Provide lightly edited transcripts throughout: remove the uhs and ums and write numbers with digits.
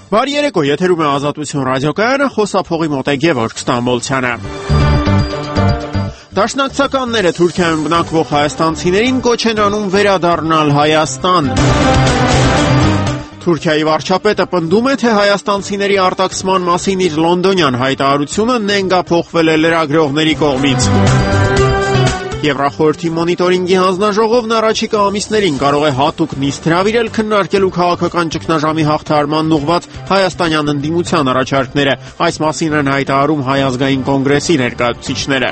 Բարի երեկո, եթերում է Ազատություն ռադիոկայանը, խոսափողի մոտ է Գևորգ Ստամբոլցյանը։ Դաշնակցականները Թուրքիայում բնակվող հայաստանցիներին կոչ են անում վերադառնալ Հայաստան։ Թուրքիայի վարչապետը պնդում է, թե հայաստանցիների արտաքսման մասին իր լոնդոնյան հայտարարությունը նենգափոխվել է լրագրողների կողմից։ Եվրախորհրդի մոնիտորինգի հանձնաժողովն առաջիկա ամիսներին կարող է հատուկ նիստ հրավիրել քննարկելու քաղաքական ճգնաժամի հաղթահարման ուղղված հայաստանյան ընդդիմության առաջարկները։ Այս մասին են հայտարարում Հայ ազգային կոնգրեսի ներկայացուցիչները։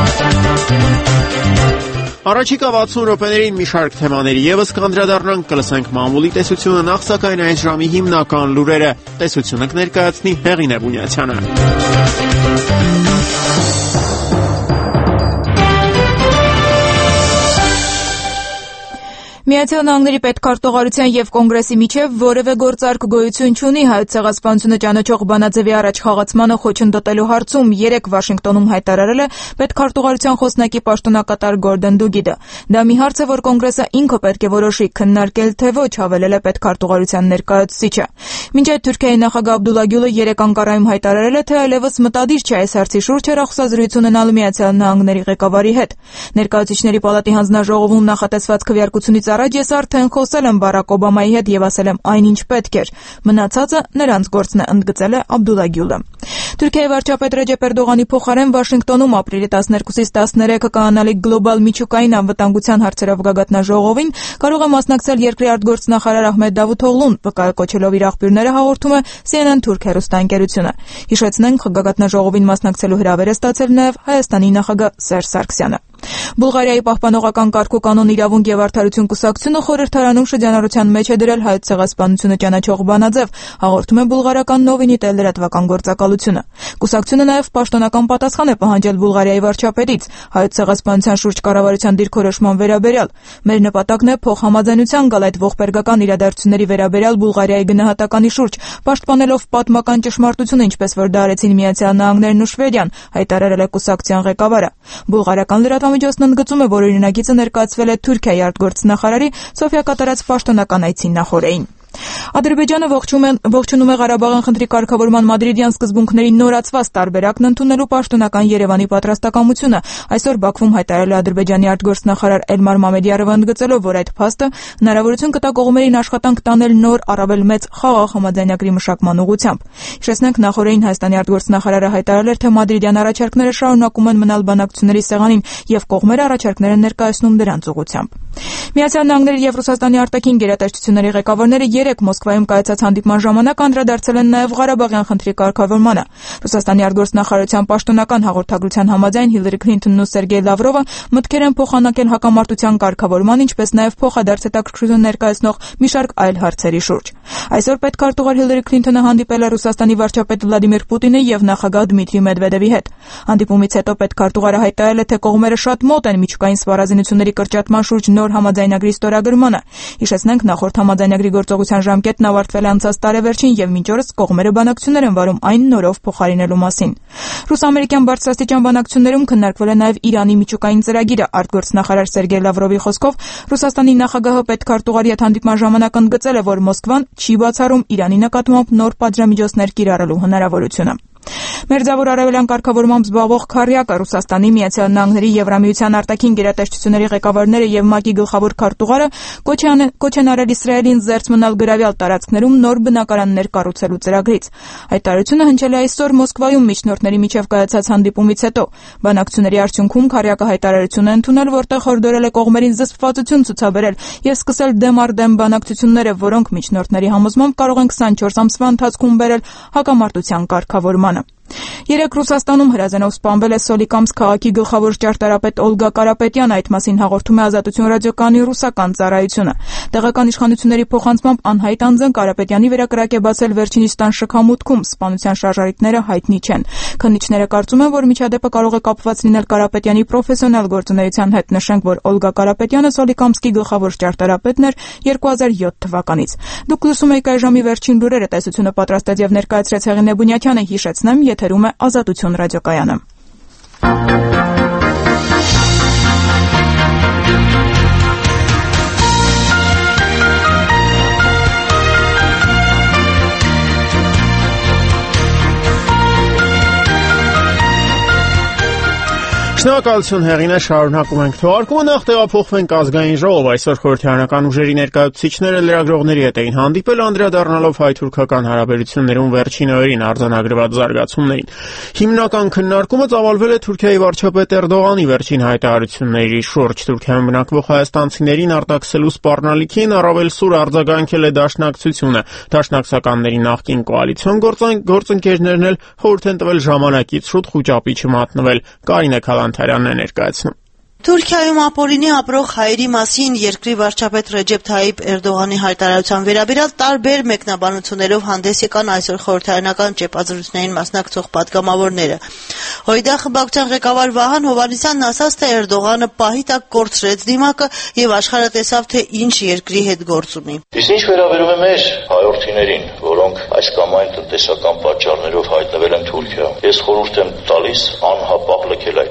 Առաջիկա 60 րոպեներին մի շարք թեմաների եւս կանդրադառնանք, կլսենք մամուլի տեսությունը, նախ սակայն այս ժամի հիմնական լուրերը։ Տեսությունը կներկայացնի Հեղինե Բունյացյանը։ Միացյալ Նահանգների պետքարտուղարության եւ կոնգրեսի միջև որևէ գործարք գոյություն չունի հայոց ցեղասպանությունը ճանաչող բանաձևի առաջ խաղացմանը խոչընդոտելու հարցում 3 Վաշինգտոնում հայտարարել է պետքարտուղարության խոսնակի պաշտոնակատար Գորդոն Դուգիդը։ Դա մի հարց է, որ կոնգրեսը ինքը պետք է որոշի քննարկել թե ոչ, հավելել է պետքարտուղարության ներկայացուցիչը։ Մինչ այդ Թուրքիայի նախագահ Աբդուլլա Գյուլը 3 Անկարայում հայտարարել է, թե այլևս մտադիր չէ այս հարցի շուրջ հեռախոսազրույց ունենալ Միացյալ Նահանգների ղեկավարի հետ։ Ներկայացուցիչների պալատի հանձնաժողովում նախատեսված քվեարկությունից առաջ ես արդեն խոսել եմ Բարակ Օբամայի հետ եւ ասել եմ այնինչ պետք էր։ Մնացածը նրանց գործն է, ընդգծել է Աբդուլլա Գյուլը։ Թուրքիայի վարչապետ Ռեջեփ Էրդողանի փոխարեն Վաշինգտոնում ապրիլի 12-ից 13 կանոնալի գլոբալ միջուկային անվտանգության հարցերով գագաթնաժողովին կարող է մասնակցել երկրի արտգործնախարար Ահմեդ Դավութօղլուն, վկայակոչելով իր աղբյուրները հաղորդում է CNN թուրք հեռուստաընկերությունը։ Հիշեցնենք, գագաթնաժողովին մասնակցելու հրավեր է ստացել նաև Հայաստանի նախագահ Սերժ Սարգսյանը։ Բուլղարիայի պահպանողական կարգու կանոն իրավունք եւ արդարություն կուսակցությունը խորհրդարանում շրջանառության մեջ է դրել հայոց ցեղասպանությունը ճանաչող բանաձև, հաղորդում է բուլղարական Նովինի տել լրատվական գործակալությունը։ Կուսակցությունը նաեւ պաշտոնական պատասխան է պահանջել Բուլղարիայի վարչապետից հայոց ցեղասպանության շուրջ կառավարության դիրքորոշման վերաբերյալ։ Մեր նպատակն է փոխհամաձայնության գալ այդ ողբերգական իրադարձությունների վերաբերյալ Բուլղարիայի գնահատականի շուրջ, պաշտպանելով պատմական ճշմարտությունը, ինչպես որ դա արեցին Միացյալ Նահանգներն ու Շվեդիան, հայտարարել է կուսակցության ղեկավարը։ Բուլղարական լրատվամիջոցն ընդգծում է, որ օրինագիծը ներկայացվել է Թուրքիայի արտգործնախարարի Սոֆիա կատարած պաշտոնական այցի նախօրեին։ Ադրբեջանը ողջունում է Ղարաբաղյան խնդրի կարգավորման մադրիդյան սկզբունքների նորացված տարբերակն ընդունելու պաշտոնական Երևանի պատրաստակամությունը։ Այսօր Բաքվում հայտարարել է Ադրբեջանի արտգործնախարար Էլմար Մամեդյարովը, ընդգծելով, որ այդ փաստը հնարավորություն կտա կողմերին աշխատանք տանել նոր առավել մեծ խաղաղ համաձայնագրի մշակման ուղղությամբ։ Հիշեցնենք, նախօրեին Հայաստանի արտգործնախարարը հայտարարել էր, թե մադրիդյան առաջարկները շարունակում են մնալ բանակցությունների սեղանին եւ կողմերը առաջարկներ են ներկայացնում դրանց ուղղությամբ։ Միացյալ Նահանգների եւ Ռուսաստանի արտաքին գերատեսչությունների ղեկավարները 3 Մոսկվայում կայացած հանդիպման ժամանակ անդրադարձել են նաև Ղարաբաղյան խնդրի կարգավորմանը։ Ռուսաստանի արտգործնախարարության պաշտոնական հաղորդագրության համաձայն Հիլարի Քլինթոնն ու Սերգեյ Լավրովը մտքեր են փոխանակել հակամարտության կարգավորման, ինչպես նաև փոխադարձ հետաքրքրություն ներկայացնող մի շարք այլ հարցերի շուրջ։ Այսօր պետքարտուղար Հիլարի Քլինթոնը հանդիպել է Ռուսաստանի վարչապետ Վլադիմիր Պուտինի եւ նախագահ Դմիտրի Մեդվեդևի հետ։ Հանդիպումից հետո պետքարտուղարը հայտարարել է, թե կողմերը շատ մոտ են միջուկային սպառազինությունների կրճատման շուրջ նոր համաձայնագրի ստորագրմանը։ Հիշեցնենք, նախորդ համաձայնագրի գործողության ժամկետն ավարտվել է անցած տարեվերջին եւ մինչ օրս կողմերը բանակցություններ են վարում այն նորով փոխարինելու մասին։ Ռուս-ամերիկյան բարձրաստիճան բանակցություններում քննարկվել է նաեւ Իրանի միջուկային ծրագիրը։ Արտգործնախարար Սերգեյ Լավրովի խոսքով Ռուսաստանի նախագահը պետքարտուղարի հետ հանդիպման ժամանակ ընդգծել է, որ Մոսկվան չի բացառում Իրանի նկատմամբ նոր պատժամիջոցներ կիրառելու հնարավորությունը։ Մերձավոր արևելյան կարգավորմամբ զբաղվող քառյակը Ռուսաստանի, Միացյալ Նահանգների, Եվրամիության արտաքին գերատեսչությունների ղեկավարները եւ ՄԱԿ-ի գլխավոր քարտուղարը կոչ են արել Իսրայելին զերծ մնալ գրավյալ տարածքներում նոր բնակարաններ կառուցելու ծրագրից։ Հայտարարությունը հնչել է այսօր Մոսկվայում միջնորդների միջև կայացած հանդիպումից հետո։ Բանակցությունների արդյունքում քառյակը հայտարարություն է ընդունել, որտեղ հորդորել է կողմերին զսպվածություն ցուցաբերել եւ սկսել դեմ առ դեմ բանակցությունները, որոնք միջնորդների համոզմամբ կարող են 24 ամսվա ընթացքում բերել հակամարտության կարգավորմանը։ Երեք Ռուսաստանում հրազենով սպանվել է Սոլիկամսկ քաղաքի գլխավոր ճարտարապետ Օլգա Կարապետյանը, այդ մասին հաղորդում է Ազատություն ռադիոկայանի ռուսական ծառայությունը։ Տեղական իշխանությունների փոխանցմամբ անհայտ անձն Կարապետյանի վերակրակ է բացել վերջինիս տան շքամուտքում, սպանության շարժարիքները հայտնի չեն։ Քննիչները կարծում են, որ միջադեպը կարող է կապված լինել Կարապետյանի պրոֆեսիոնալ գործունեության հետ։ Նշենք, որ Օլգա Կարապետյանը Սոլիկամսկի գլխավոր ճարտարապետն էր 2007 թվականից։ Դուք լսում եք այժմի վերջին լուրերը, տեսությունը պատրաստեց եւ ներկայացրեց Հեղինե Բունյացյանը։ Հիշեցնեմ, եթերում է Ազատություն ռադիոկայանը։ Շնորհակալություն Հեղինե, շարունակում ենք թողարկումը, նախ տեղափոխվենք ազգային ժողով։ Այսօր խորհրդարանական ուժերի ներկայացուցիչները լրագրողների հետ էին հանդիպել, անդրադառնալով հայ-թուրքական հարաբերություններում վերջին օրերին արձանագրված զարգացումներին։ Հիմնական քննարկումը ծավալվել է Թուրքիայի վարչապետ Էրդողանի վերջին հայտարարությունների շուրջ։ Թուրքիայում բնակվող հայաստանցիներին արտաքսելու սպառնալիքին առավել սուր արձագանքել է Դաշնակցությունը։ Դաշնակցականների նախկին կոալիցիոն գործընկերներն էլ խորհուրդ են տվել ժամանակից շուտ խուճապի չմատնվել։ Կարինե Քալանթարյանն է ներկայացնում։ Թուրքիայում ապօրինի ապրող հայերի մասին երկրի վարչապետ Ռեջեփ Թայիփ Էրդողանի հայտարարության վերաբերյալ տարբեր մեկնաբանություններով հանդես եկան այսօր խորհրդարանական ճեպազրույցներին մասնակցող պատգամավորները։ Հույդա խմբակցության ղեկավար Վահան Հովհաննիսյանն ասաց, թե Էրդողանը պահի տակ կորցրեց դիմակը եւ աշխարհը տեսավ, թե ինչ երկրի հետ գործ ունի։ Իսկ ինչ վերաբերում է մեր հայրենիներին, որոնք այս կամ այն տնտեսական պատճառներով հայտնվել են Թուրքիայում, ես խորհուրդ եմ տալիս անհապաղ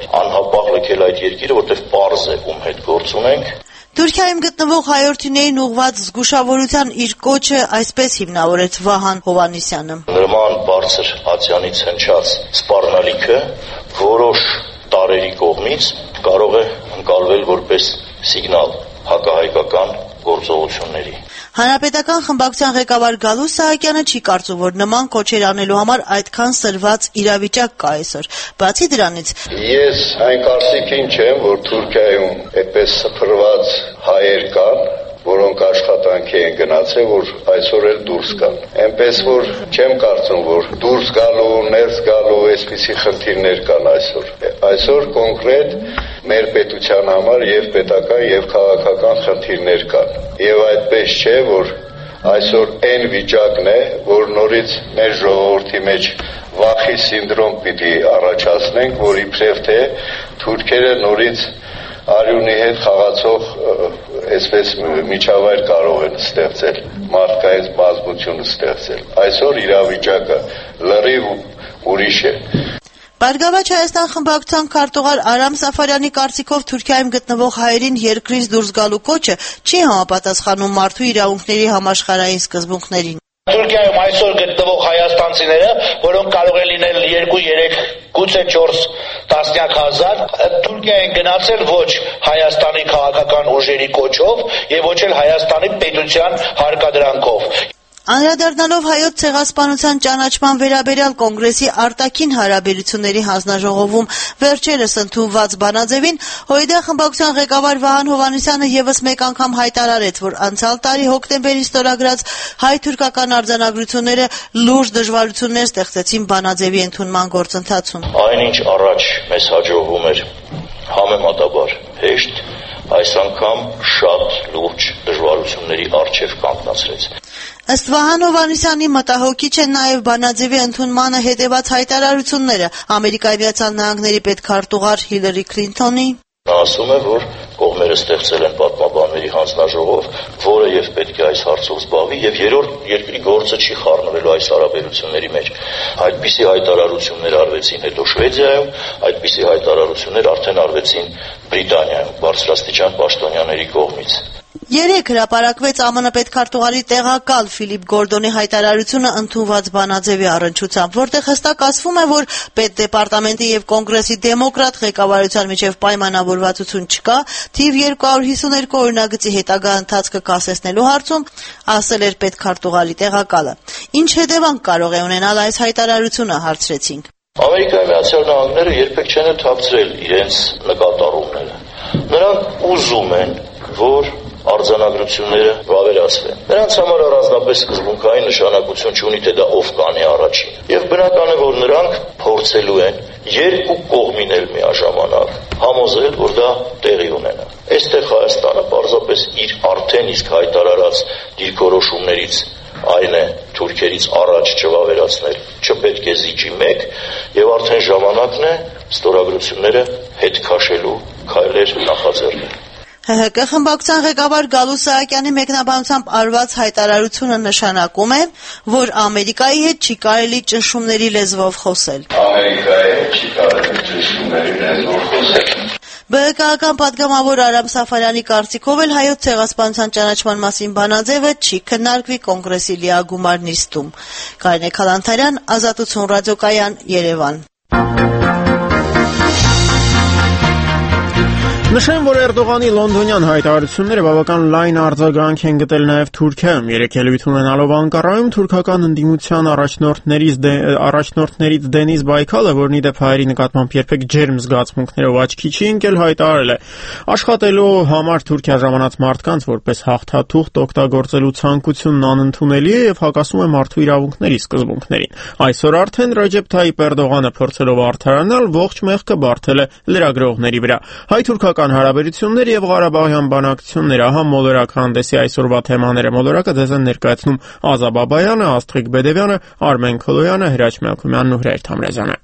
լքել այդ երկիրը, որտեղ պարզ է ում հետ գործ ունենք։ Թուրքիայում գտնվող հայրենիներին ուղղված զգուշավորության իր կոչը այսպես հիմնավորեց Վահան Հովհաննիսյանը։ Նման բարձր ացյանից հնչած սպառնալիքը որոշ տարերի կողմից կարող է ընկալվել որպես սիգնալ հակահայկական գործողությունների։ Հանրապետական խմբակցության ղեկավար Գալուստ Սահակյանը չի կարծում, որ նման կոչեր անելու համար այդքան սրված իրավիճակ կա այսօր։ Բացի դրանից, ես այն կարծիքին չեմ, որ Թուրքիայում այդպես սփռված հայեր կան, որոնք աշխատանքի են գնացել, որ այսօր էլ դուրս գան։ Այնպես որ չեմ կարծում, որ դուրս գալու, ներս գալու այսպիսի խնդիրներ կան այսօր։ Այսօր կոնկրետ մեր պետության համար եւ պետական եւ քաղաքական խնդիրներ կան։ Եվ այդպես չէ, որ այսօր այն վիճակն է, որ նորից մեր ժողովրդի մեջ վախի սինդրոմ պիտի առաջացնենք, որ իբրև թե թուրքերը նորից արյունի հետ խաղացող այսպես միջավայր կարող են ստեղծել, մարդկային բազմություն ստեղծել։ Այսօր իրավիճակը լրիվ ուրիշ է։ Բարգավաճ Հայաստան խմբակցության քարտուղար Արամ Սաֆարյանի կարծիքով Թուրքիայում գտնվող հայերին երկրից դուրս գալու կոչը չի համապատասխանում մարդու իրավունքների համաշխարհային սկզբունքներին։ Թուրքիայում այսօր գտնվող հայաստանցիները, որոնք կարող են լինել 2-3, գուցե 4 տասնյակ հազար, Թուրքիա են գնացել ոչ Հայաստանի քաղաքական ուժերի կոչով եւ ոչ էլ Հայաստանի պետության հարկադրանքով։ Անդրադառնալով հայոց ցեղասպանության ճանաչման վերաբերյալ կոնգրեսի արտաքին հարաբերությունների հանձնաժողովում վերջերս ընդունված բանաձևին, Հույդա խմբակցության ղեկավար Վահան Հովհաննիսյանը եւս մեկ անգամ հայտարարեց, որ անցյալ տարի հոկտեմբերին ստորագրած հայ-թուրքական արձանագրությունները լուրջ դժվարություններ ստեղծեցին բանաձևի ընդունման գործընթացում։ Այնինչ առաջ մեզ հաջողվում էր համեմատաբար հեշտ, այս անգամ շատ լուրջ դժվարությունների առջև կանգնացրեց։ Ըստ Վահան Հովհաննիսյանի մտահոգիչ են նաև բանաձևի ընդունմանը հետևած հայտարարությունները Ամերիկայի Միացյալ Նահանգների պետքարտուղար Հիլարի Քլինթոնի։ Նա ասում է, որ կողմերը ստեղծել են պատմաբանների հանձնաժողով, որը եւ պետք է այս հարցով զբաղվի եւ երրորդ երկրի գործը չի խառնվելու այս հարաբերությունների մեջ։ Այդպիսի հայտարարություններ արվեցին հետո Շվեդիայում, այդպիսի հայտարարություններ արդեն արվեցին Բրիտանիայում բարձրաստիճան պաշտոնյաների կողմից։ Երեկ հրապարակվեց ԱՄՆ պետքարտուղարի տեղակալ Ֆիլիպ Գորդոնի հայտարարությունը ընդունված բանաձևի առնչությամբ, որտեղ հստակ ասվում է, որ պետդեպարտամենտի եւ կոնգրեսի դեմոկրատ ղեկավարության միջև պայմանավորվածություն չկա, թիվ 252 օրինագծի հետագա ընթացքը կասեցնելու հարցում, ասել էր պետքարտուղարի տեղակալը։ Ինչ հետևանք կարող է ունենալ այս հայտարարությունը, հարցրեցինք։ Ամերիկայի Միացյալ Նահանգները երբեք չեն թաքցրել իրենց նկատառումները։ Նրանք ուզում են, որ արձանագրությունները վավերացվեն։ Նրանց համար առանձնապես սկզբունքային նշանակություն չունի, թե դա ով կանի առաջին։ Եվ բնական է, որ նրանք փորձելու են երկու կողմին էլ միաժամանակ համոզել, որ դա տեղի ունենա։ Այստեղ Հայաստանը պարզապես իր արդեն իսկ հայտարարած դիրքորոշումներից այն է թուրքերից առաջ չվավերացնել, չպետք է զիջի մեկ, եւ արդեն ժամանակն է ստորագրությունները հետ քաշելու քայլեր նախաձեռնել։ ՀՀԿ խմբակցության ղեկավար Գալուստ Սահակյանի մեկնաբանությամբ արված հայտարարությունը նշանակում է, որ Ամերիկայի հետ չի կարելի ճնշումների լեզվով խոսել։ Ամերիկայի հետ չի կարելի ճնշումների լեզվով խոսել։ ԲՀԿ-ական պատգամավոր Արամ Սաֆարյանի կարծիքով էլ հայոց ցեղասպանության ճանաչման մասին բանաձևը չի քննարկվի կոնգրեսի լիագումար նիստում։ Կարինե Քալանթարյան, Ազատություն ռադիոկայան, Երևան։ Նշեմ, որ Էրդողանի լոնդոնյան հայտարարությունները բավական լայն արձագանք են գտել նաև Թուրքիայում։ Երեկ ելույթ ունենալով Անկարայում թուրքական ընդդիմության առաջնորդներից Դենիզ Բայքալը, որն ի դեպ հայերի նկատմամբ երբեք ջերմ զգացմունքներով աչքի չի ընկել, հայտարարել է. աշխատելու համար Թուրքիա ժամանած մարդկանց որպես հաղթաթուղթ օգտագործելու ցանկությունն անընդունելի է եւ հակասում է մարդու իրավունքների սկզբունքներին։ Այսօր արդեն Ռեջեփ Թայիպ Էրդողանը փորձելով արդարանալ ողջ մեղքը բարթել է լրագրողների վրա։ Հայ-թուրքական հարաբերություններ եւ Ղարաբաղյան բանակցություններ, ահա մոլորակ հանդեսի այսօրվա թեմաները։ Մոլորակը ձեզ են ներկայացնում Ազա Բաբայանը, Աստղիկ Բեդևյանը, Արմեն Քոլոյանը, Հրաչ Մելքումյանն ու Հրայր Թամրազյանը։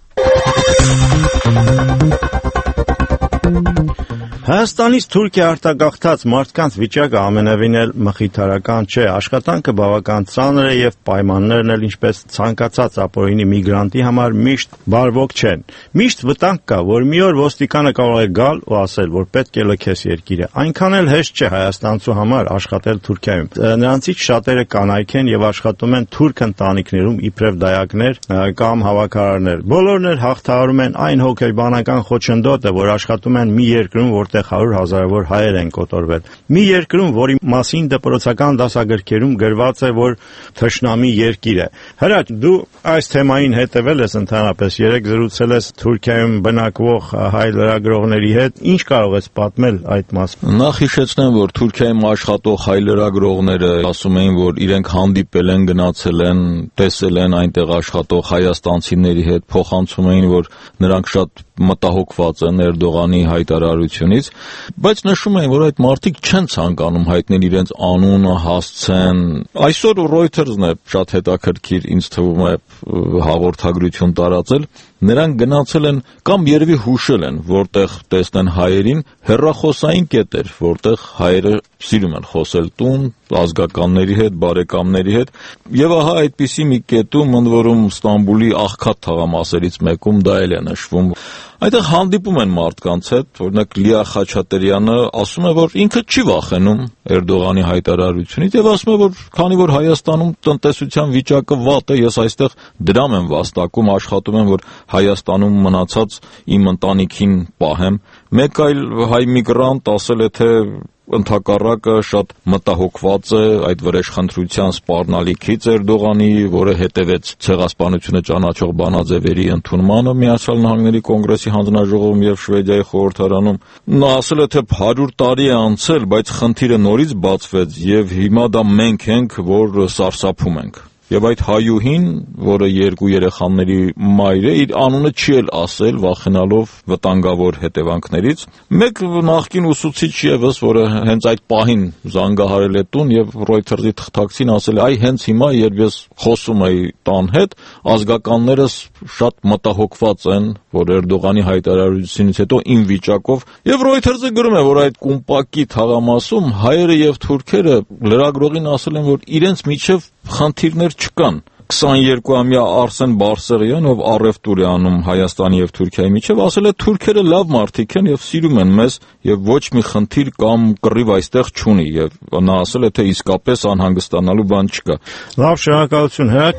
Հայաստանից Թուրքիա արտագաղթած մարդկանց վիճակը ամենևին էլ մխիթարական չէ, աշխատանքը բավական ծանր է եւ պայմաններն էլ ինչպես ցանկացած ապօրինի միգրանտի համար միշտ բարվոք չեն։ Միշտ վտանգ կա, որ մի օր ոստիկանը կարող է գալ ու ասել, որ պետք է լքես երկիրը։ Այնքան էլ հեշտ չէ հայաստանցու համար աշխատել Թուրքիայում։ Նրանցից շատերը կանայք են եւ աշխատում են թուրք ընտանիքներում իբրև դայակներ կամ հավաքարարներ։ Բոլորն էլ հաղթահարում են այն հոգեբանական խոչընդոտը, որ աշխատում են մի երկրում, որտեղ 100,000-ավոր հայեր են կոտորվել։ Մի երկրում, որի մասին դպրոցական դասագրքերում գրված է, որ թշնամի երկիր է։ Հրաչ, դու այս թեմային հետևել ես ընդհանրապես, երեք զրուցել ես Թուրքիայում բնակվող հայ լրագրողների հետ, ինչ կարող ես պատմել այդ մասին։ Նախ հիշեցնեմ, որ Թուրքիայում աշխատող հայ լրագրողները ասում էին, որ իրենք հանդիպել են, գնացել են, տեսել են այնտեղ աշխատող հայաստանցիների հետ, փոխանցում էին, որ նրանք շատ մտահոգված են Էրդողանի հայտարարությունից, բայց նշում են, որ այդ մարդիկ չեն ցանկանում հայտնել իրենց անունը, հասցեն։ Այսօր Reuters-ն է շատ հետաքրքիր, ինձ թվում է, հաղորդագրություն տարածել։ Նրանք գնացել են կամ երևի հուշել են, որտեղ տեսնեն հայերին, հեռախոսային կետեր, որտեղ հայերը սիրում են խոսել տուն, ազգականների հետ, բարեկամների հետ, եւ ահա այդպիսի մի կետում, ընդ որում Ստամբուլի աղքատ թաղամասերից մեկում դա էլ է նշվում։ Այդտեղ հանդիպում են մարդկանց հետ, օրինակ Լիա Խաչատրյանը ասում է, որ ինքը չի վախենում Էրդողանի հայտարարությունից եւ ասում է, որ քանի որ Հայաստանում տնտեսության վիճակը վատ է, ես այստեղ դրամ եմ վաստակում, աշխատում եմ, որ Հայաստանում մնացած իմ ընտանիքին պահեմ։ Մեկ այլ հայ միգրանտ ասել է, թե ընդհակառակը շատ մտահոգված է այդ վրեժխնդրության սպառնալիքից Էրդողանի, որը հետևեց ցեղասպանությունը ճանաչող բանաձևերի ընդունմանը Միացյալ Նահանգների կոնգրեսի հանձնաժողովում եւ Շվեդիայի խորհրդարանում։ Նա ասել է, թե 100 տարի է անցել, բայց խնդիրը նորից բացվեց եւ հիմա դա մենք ենք, որ սարսափում ենք։ Եվ այդ հայուհին, որը 2 երեխաների մայր է, իր անունը չի էլ ասել, վախենալով վտանգավոր հետևանքներից։ Մեկ նախկին ուսուցիչ եւս, որը հենց այդ պահին զանգահարել է տուն եւ Reuters-ի թղթակցին ասել է, այ հենց հիմա, երբ ես խոսում էի տան հետ, ազգականներս շատ մտահոգված են, որ Էրդողանի հայտարարությունից հետո իմ վիճակով, եւ Reuters-ը գրում է, որ այդ կումպակի թաղամասում հայերը եւ թուրքերը լրագրողին ասել են, որ իրենց միջև խնդիրներ չկան։ 22-ամյա Արսեն Բարսեղյան, ով առևտուր է անում Հայաստանի եւ Թուրքիայի միջև, ասել է թուրքերը լավ մարդիկ են եւ սիրում են մեզ եւ ոչ մի խնդիր կամ կռիվ այստեղ չունի եւ նա ասել է, թե իսկապես անհանգստանալու բան չկա։ Լավ, շնորհակալություն, Հրաչ։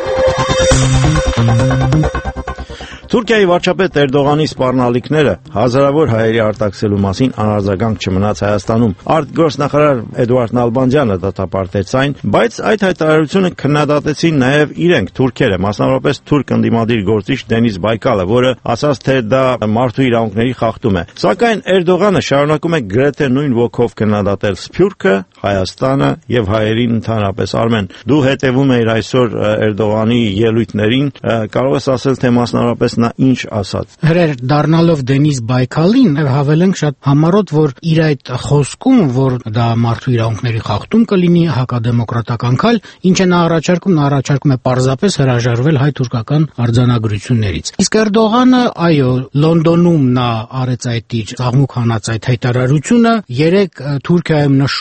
Թուրքիայի վարչապետ Էրդողանի սպառնալիքները հազարավոր հայերի արտաքսելու մասին անարձագանք չմնաց Հայաստանում։ Արտգործնախարար Էդուարդ Նալբանդյանը դատապարտեց այն, բայց այդ հայտարարությունը քննադատեցին նաև իրենք թուրքերը, մասնավորապես թուրք ընդդիմադիր գործիչ Դենիզ Բայկալը, որը ասաց, թե դա մարդու իրավունքների խախտում է։ Սակայն Էրդողանը շարունակում է գրեթե նույն ոգով քննադատել Սփյուռքը, Հայաստանը եւ հայերին ընդհանրապես։ Արմեն, դու հետևում ես այսօր Էրդողանի ելույթներին, կարող ես ասել, թե մասնավորապես նա ինչ ասաց։ Հրեր, դառնալով Դենիզ Բայկալին, հավելենք շատ համառոտ, որ իր այդ խոսքում, որ դա մարդու իրավունքների խախտում կլինի, հակադեմոկրատական քայլ, ինչ է նա առաջարկում է պարզապես հրաժարվել հայ-թուրքական արձանագրություններից։ Իսկ Էրդողանը, այո, Լոնդոնում նա արեց այդ իր ծաղմուկ հանած այդ հայտարարությունը, երեք Թուրքիայում նշում էին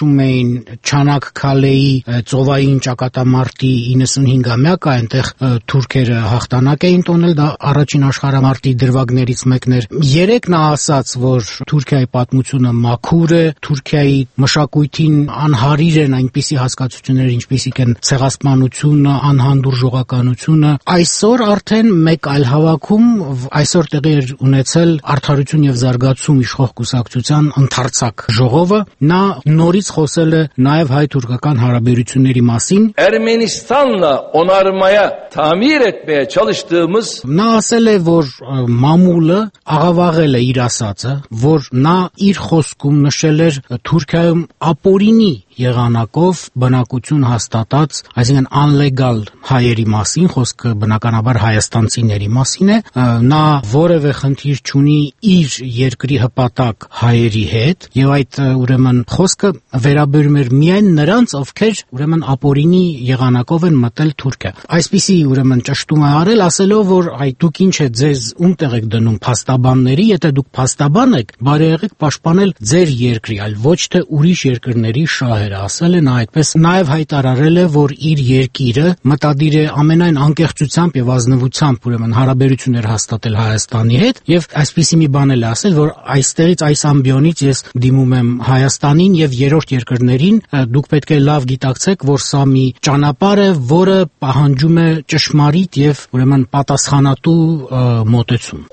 Չանաքքալեի ծովային ճակատամարտի 95-ամյակը, այնտեղ թուրքերը հաղթանակ էին տոնել, դա առաջին աշխարհամարտի դրվագներից մեկն էր։ Երեք նա ասաց, որ Թուրքիայի պատմությունը մաքուր է, Թուրքիայի մշակույթին անհարիր են այնպիսի հասկացություններ, ինչպիսիք են ցեղասպանությունը, անհանդուրժողականությունը։ Այսօր արդեն մեկ այլ հավաքում այսօր տեղի էր ունեցել Արդարություն եւ զարգացում իշխող կուսակցության ընդարձակ ժողովը, նա նորից խոսել է նաև հայ-թուրքական հարաբերությունների մասին։ Ermenistanla onarmaya, tamir etmeye çalıştığımız Նա ասել է, որ մամուլը աղավաղել է իր ասածը, որ նա իր խոսքում նշել էր Թուրքիայում ապօրինի եղանակով բնակություն հաստատած, այսինքն անլեգալ հայերի մասին, խոսքը բնականաբար հայաստանցիների մասին է, նա որևէ խնդիր չունի իր երկրի հպատակ հայերի հետ, եւ այդ ուրեմն խոսքը վերաբերում էր միայն նրանց, ովքեր ուրեմն ապօրինի եղանակով են մտել Թուրքիա։ Այսպիսի ուրեմն ճշտում է արել, ասելով, որ այ դուք ինչ է ձեզ ումտեղ եք դնում փաստաբանների, եթե դուք փաստաբան եք, բարեեղեք պաշտպանել ձեր երկրի, այլ ոչ թե ուրիշ երկրների շահերը, ասել է նա այդպես։ Նաև հայտարարել է, որ իր երկիրը մտադիր է ամենայն անկեղծությամբ եւ ազնվությամբ ուրեմն հարաբերություններ հաստատել Հայաստանի հետ, եւ այսպիսի մի բան էլ ասել, որ այստեղից այս ամբիոնից ես դիմում եմ Հայաստանին եւ երրորդ երկրներին, դուք պետք է լավ գիտակցեք, որ սա մի ճանապարհ է, որը պահանջում է ճշմարիտ եւ ուրեմն պատասխանատու մոտեցում։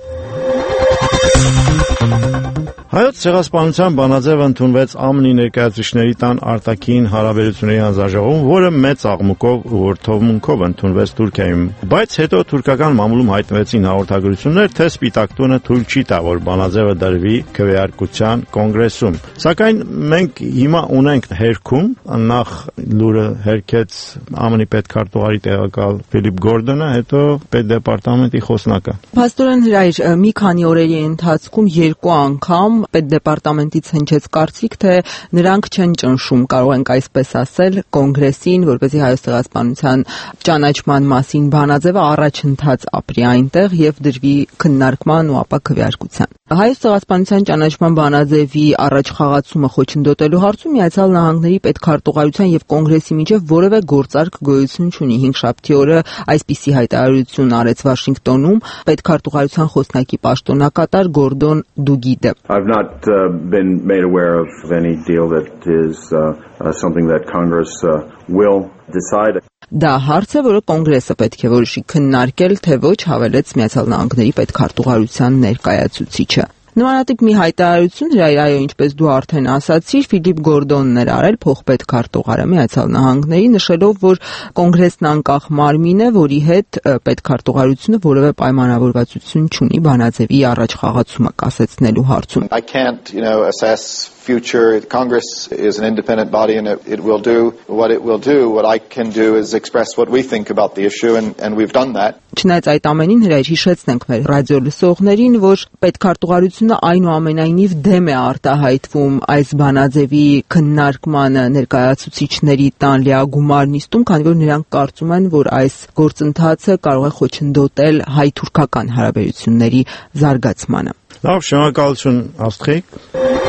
Հայոց ցեղասպանության բանաձևը ընդունվեց ԱՄՆ-ի ներկայացուցիչների տան արտաքին հարաբերությունների հանձնաժողովում, որը մեծ աղմուկով ու որդովմունքով ընդունվեց Թուրքիայում, բայց հետո թուրքական մամուլում հայտնվեցին հաղորդագրություններ, թե Սպիտակ տունը թույլ չի տա, որ բանաձևը դրվի քվեարկության կոնգրեսում։ Սակայն մենք հիմա ունենք հերքում, նախ լուրը հերքեց ԱՄՆ-ի պետքարտուղարի տեղակալ Ֆիլիպ Գորդոնը, հետո պետդեպարտամենտի խոսնակը։ Փաստորեն Հրայր, մի քանի օրերի ընթացքում երկու անգամ պետդեպարտամենտից հնչեց կարծիք, թե նրանք չեն ճնշում, կարող ենք այսպես ասել, կոնգրեսին, որպեսզի հայոց ցեղասպանության ճանաչման մասին բանաձևը առաջընթաց ապրի այնտեղ եւ դրվի քննարկման ու ապա քվեարկության։ Հայոց ցեղասպանության ճանաչման բանաձևի առաջխաղացումը խոչընդոտելու հարցում Միացյալ Նահանգների պետքարտուղարության եւ կոնգրեսի միջև որևէ գործարք գոյություն չունի։ Հինգշաբթի օրը այսպիսի հայտարարություն արեց Վաշինգտոնում պետքարտուղարության խոսնակի պաշտոնակատար Գորդոն Դուգիդը։ I've not been made aware of any deal that is something that Congress will decide. Դա հարց է, որը կոնգրեսը պետք է որոշի քննարկել, թե ոչ, հավելեց Միացյալ Նահանգների պետքարտուղարության ներկայացուցիչը։ Նմանատիպ մի հայտարարություն այո, ինչպես դու արդեն ասացիր, Ֆիլիպ Գորդոնն էր արել, փոխպետքարտուղարը Միացյալ Նահանգների, նշելով, որ կոնգրեսն անկախ մարմին է, որի հետ պետքարտուղարությունը որևէ պայմանավորվածություն չունի բանաձևի առաջխաղացումը կասեցնելու հարցում։ I can't, assess future. Congress is an independent body and it will do what it will do. What I can do is express what we think about the issue and we've done that. Չնայած այդ ամենին Հրայր հիշեցնենք մեր ռադիո լսողներին, որ պետքարտուղարությունը այնուամենայնիվ դեմ է արտահայտվում այս բանաձևի քննարկմանը ներկայացուցիչների տան լիագումար նիստում, քանի որ նրանք կարծում են, որ այս գործընթացը կարող է խոչընդոտել հայ-թուրքական հարաբերությունների զարգացմանը։ Լավ, շնորհակալություն Աստղիկ։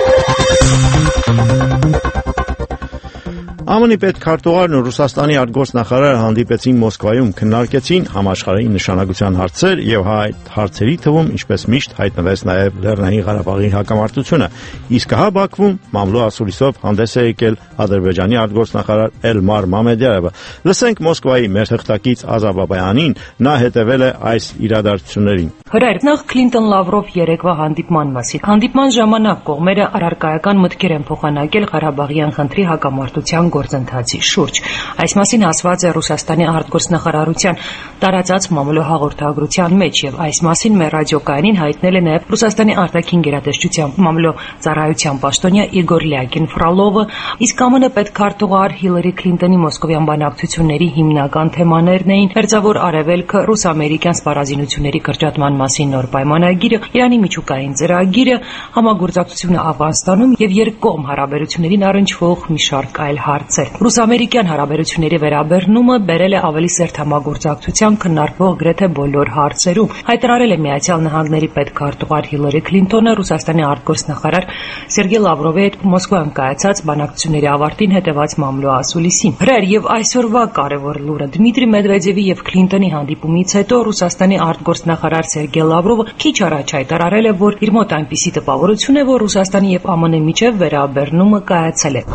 ԱՄՆ-ի պետքարտուղարն ու Ռուսաստանի արտգործնախարարը հանդիպեցին Մոսկվայում, քննարկեցին համաշխարհային նշանակության հարցեր եւ այդ հարցերի թվում, ինչպես միշտ, հայտնվեց նաեւ Լեռնային Ղարաբաղի հակամարտությունը։ Իսկ հա Բաքվում մամլո ասուլիսով հանդես է եկել Ադրբեջանի արտգործնախարար Էլմար Մամեդյարովը։ Լսենք Մոսկվայի մեր թղթակից Ազա Բաբայանին, նա հետևել է այս իրադարձություններին։ Հրայր, նախ Քլինտոն-Լավրով երեկվա հանդիպման մասին։ Հանդիպման ժամանակ կողմերը առարկայական մտքեր են փոխանակել Ղարաբաղյան խնդրի հակամարտության գործընթացի շուրջ։ Այս մասին ասված է Ռուսաստանի արտգործնախարարության տարածած մամուլո հաղորդագրության մեջ եւ այս մասին մեր ռադիոկայանին հայտնել է նաեւ Ռուսաստանի արտաքին գերատեսչության մամուլո ծառայության պաշտոնյա Իգոր Լյագին-Ֆրալովը, իսկ ԱՄՆ պետքարտուղար Հիլարի Քլինտոնի մոսկովյան բանակցությունների հիմնական թեմաներն էին Մերձավոր Արևելքը, ռուս-ամերիկյան սպառազինությունների կրճատման մասին նոր պայմանագիրը, Իրանի միջուկային ծրագիրը, համագործակցությունը Աֆղանստանում եւ երկկողմ հարաբերություններին առնչվող մի շարք այլ հարցեր։ հարցեր։ Ռուս-ամերիկյան հարաբերությունների վերաբերնումը բերել է ավելի սերտ համագործակցության քննարկվող գրեթե բոլոր հարցերում, հայտարարել է Միացյալ Նահանգների պետքարտուղար Հիլարի Քլինտոնը Ռուսաստանի արտգործնախարար Սերգեյ Լավրովի հետ Մոսկվայում կայացած բանակցությունների ավարտին հետևած մամլո ասուլիսին։ Հրեր եւ այսօրվա կարևոր լուրը Դմիտրի Մեդվեդևի եւ Քլինտոնի հանդիպումից հետո Ռուսաստանի արտգործնախարար Սերգեյ Լավրովը քիչ առաջ հայտարարել է, որ իր մոտ այնպիսի տպավորություն է, որ Ռուսաստանի եւ ԱՄՆ-ի միջև վերաբերնումը կայացել է։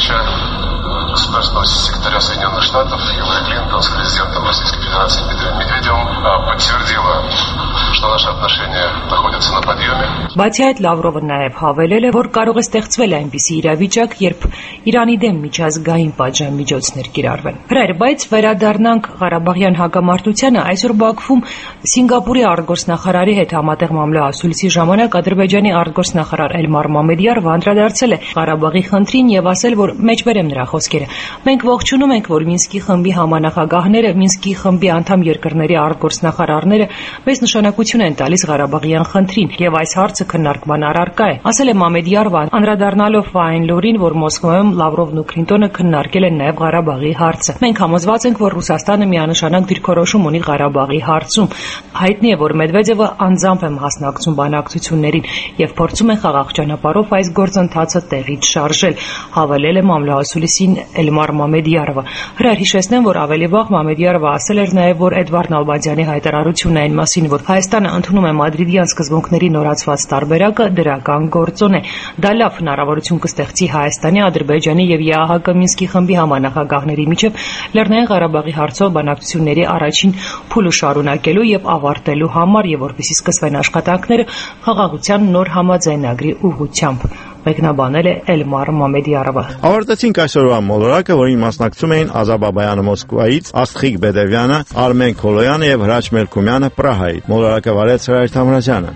Государственного секретаря Соединенных Штатов Хиллари Клинтон с президентом Российской Федерации Дмитрием Медведевым подтвердила, что наши отношения находятся на подъеме. Բացի այդ Լավրովը նաև հավելել է, որ կարող է ստեղծվել այնպիսի իրավիճակ, երբ Իրանի դեմ միջազգային պատժամիջոցներ կիրառվեն։ Հրեր, բայց վերադառնանք Ղարաբաղյան հակամարտությանը, այսօր Բաքվում Սինգապուրի արտգործնախարարի հետ համատեղ մամլո ասուլիսի ժամանակ Ադրբեջանի արտգործնախարար Էլմար Մամեդիարովը անդրադարձել է Ղարաբաղի խնդրին եւ ասել, որ մեջբերեմ նրա խոսքերը։ Մենք ողջունում ենք, որ Մինսկի խմբի համանախագահները, Մինսկի խմբի անդամ երկրների արտգործնախարարները մեծ նշանակություն են տալիս Ղարաբաղյան խնդրին եւ այս հարցը քննարկման առարկա է, ասել է Մամեդիարովը, անդրադառնալով այն լուրին, որ Մոսկվայում Լավրովն ու Քլինտոնը քննարկել են նաեւ Ղարաբաղի հարցը։ Մենք համոզված ենք, որ Ռուսաստանը միանշանակ դիրքորոշում ունի Ղարաբաղի հարցում։ Հայտնի է, որ Մեդվեդևը անձամբ է մասնակցում բանակցություններին եւ փորձում է խաղաղ ճանապարհով այս գործընթացը տեղից շարժել, հավելել է մամլո ասուլիսին Էլմար Մամեդիարովը։ Հրեր հիշեցնեմ, որ ավելի վաղ Մամեդիարովը ասել էր նաեւ, որ Էդվարդ Նալբանդյանի հայտարարությունն այն մասին, որ Հայաստանը ընդունում է մադրիդյան սկզբունքների նորացված տարբերակը, դրական գործոն է։ Դա լավ հնարավորություն կստեղծի Հայաստանի, Ադրբեջանի եւ ԵԱՀԿ Մինսկի խմբի համանախագահների միջև Լեռնային Ղարաբաղի հարցով բանակցությունների առաջին փուլը շարունակելու եւ ավարտելու համար եւ որպեսզի սկսվեն աշխատանքները խաղաղության նոր համաձայնագրի ուղղությամբ։ Մեկնաբանել է Էլմար Մամեդիարովը։ Ավարտեցինք այսօրվա մոլորակը, որին մասնակցում էին Ազա Բաբայանը Մոսկվայից, Աստղիկ Բեդևյանը, Արմեն Քոլոյանը եւ Հրաչ Մելքումյանը Պրահայից։ Մոլորակը վարեց Հրայր Թամրազյանը։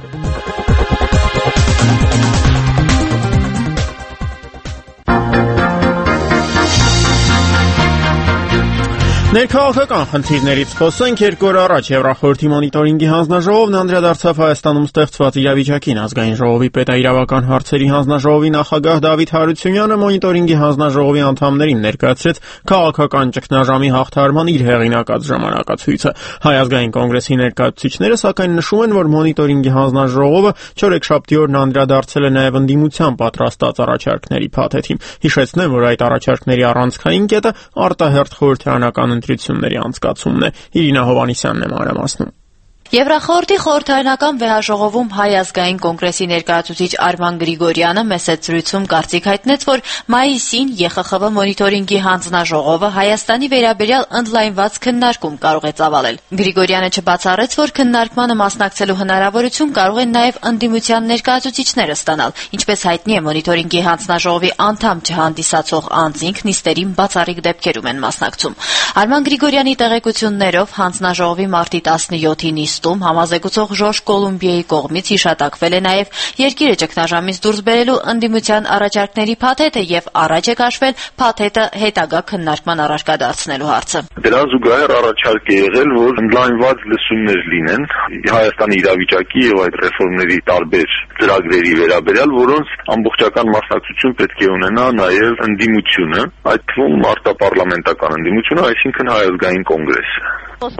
Ներքաղաքական խնդիրներից խոսենք։ 2 օր առաջ Եվրախորհրդի մոնիտորինգի հանձնաժողովն անդրադարձավ Հայաստանում ստեղծված իրավիճակին։ Ազգային ժողովի պետաիրավական հարցերի հանձնաժողովի նախագահ Դավիթ Հարությունյանը մոնիտորինգի հանձնաժողովի անդամներին ներկայացրեց քաղաքական ճգնաժամի հաղթահարման իր հեղինակած ժամանակացույցը։ Հայ ազգային կոնգրեսի ներկայացուցիչները սակայն նշում են, որ մոնիտորինգի հանձնաժողովը չորեքշաբթի օրն անդրադարձել է նաև ընդդիմության պատրաստած առաջարկների փաթեթին։ Հիշեցնեմ, որ այդ առաջարկների առանցքային կետը արտահերթ խորհրդարանական ընտրությունների անցկացումն է։ Իրինա Հովանիսյանն է մանրամասնում։ Եվրախորհրդի խորհրդարանական վեհաժողովում Հայ ազգային կոնգրեսի ներկայացուցիչ Արման Գրիգորյանը մեծ զրույցում կարծիք հայտնեց, որ մայիսին ԵԽԽՎ մոնիտորինգի հանձնաժողովը Հայաստանի վերաբերյալ ընդլայնված քննարկում կարող է ծավալել։ Գրիգորյանը չբացառեց, որ քննարկմանը մասնակցելու հնարավորություն կարող են նաև ընդդիմության ներկայացուցիչները ստանալ, ինչպես հայտնի է մոնիտորինգի հանձնաժողովի անդամ չհանդիսացող անձինք նիստերին բացառիկ դեպքերում են մասնակցում։ Արման Գրիգորյանի տեղեկություններով հանձնաժողովի մարտի 17-ին համազեկուցող Ժորժ Կոլումբիայի կողմից հիշատակվել է նաև երկիրը ճգնաժամից դուրս բերելու ընդդիմության առաջարկների փաթեթը եւ առաջ է քաշվել փաթեթը հետագա քննարկման առարկա դարձնելու հարցը։ Դրան զուգահեռ առաջարկ է եղել, որ ընդլայնված լսումներ լինեն Հայաստանի իրավիճակի եւ այդ ռեֆորմների տարբեր ծրագրերի վերաբերյալ, որոնց ամբողջական մասնակցություն պետք է ունենա նաև ընդդիմությունը, այդ թվում մարտապարլամենտական ընդդիմությունը, այսինքն Հայ ազգային կոնգրեսը։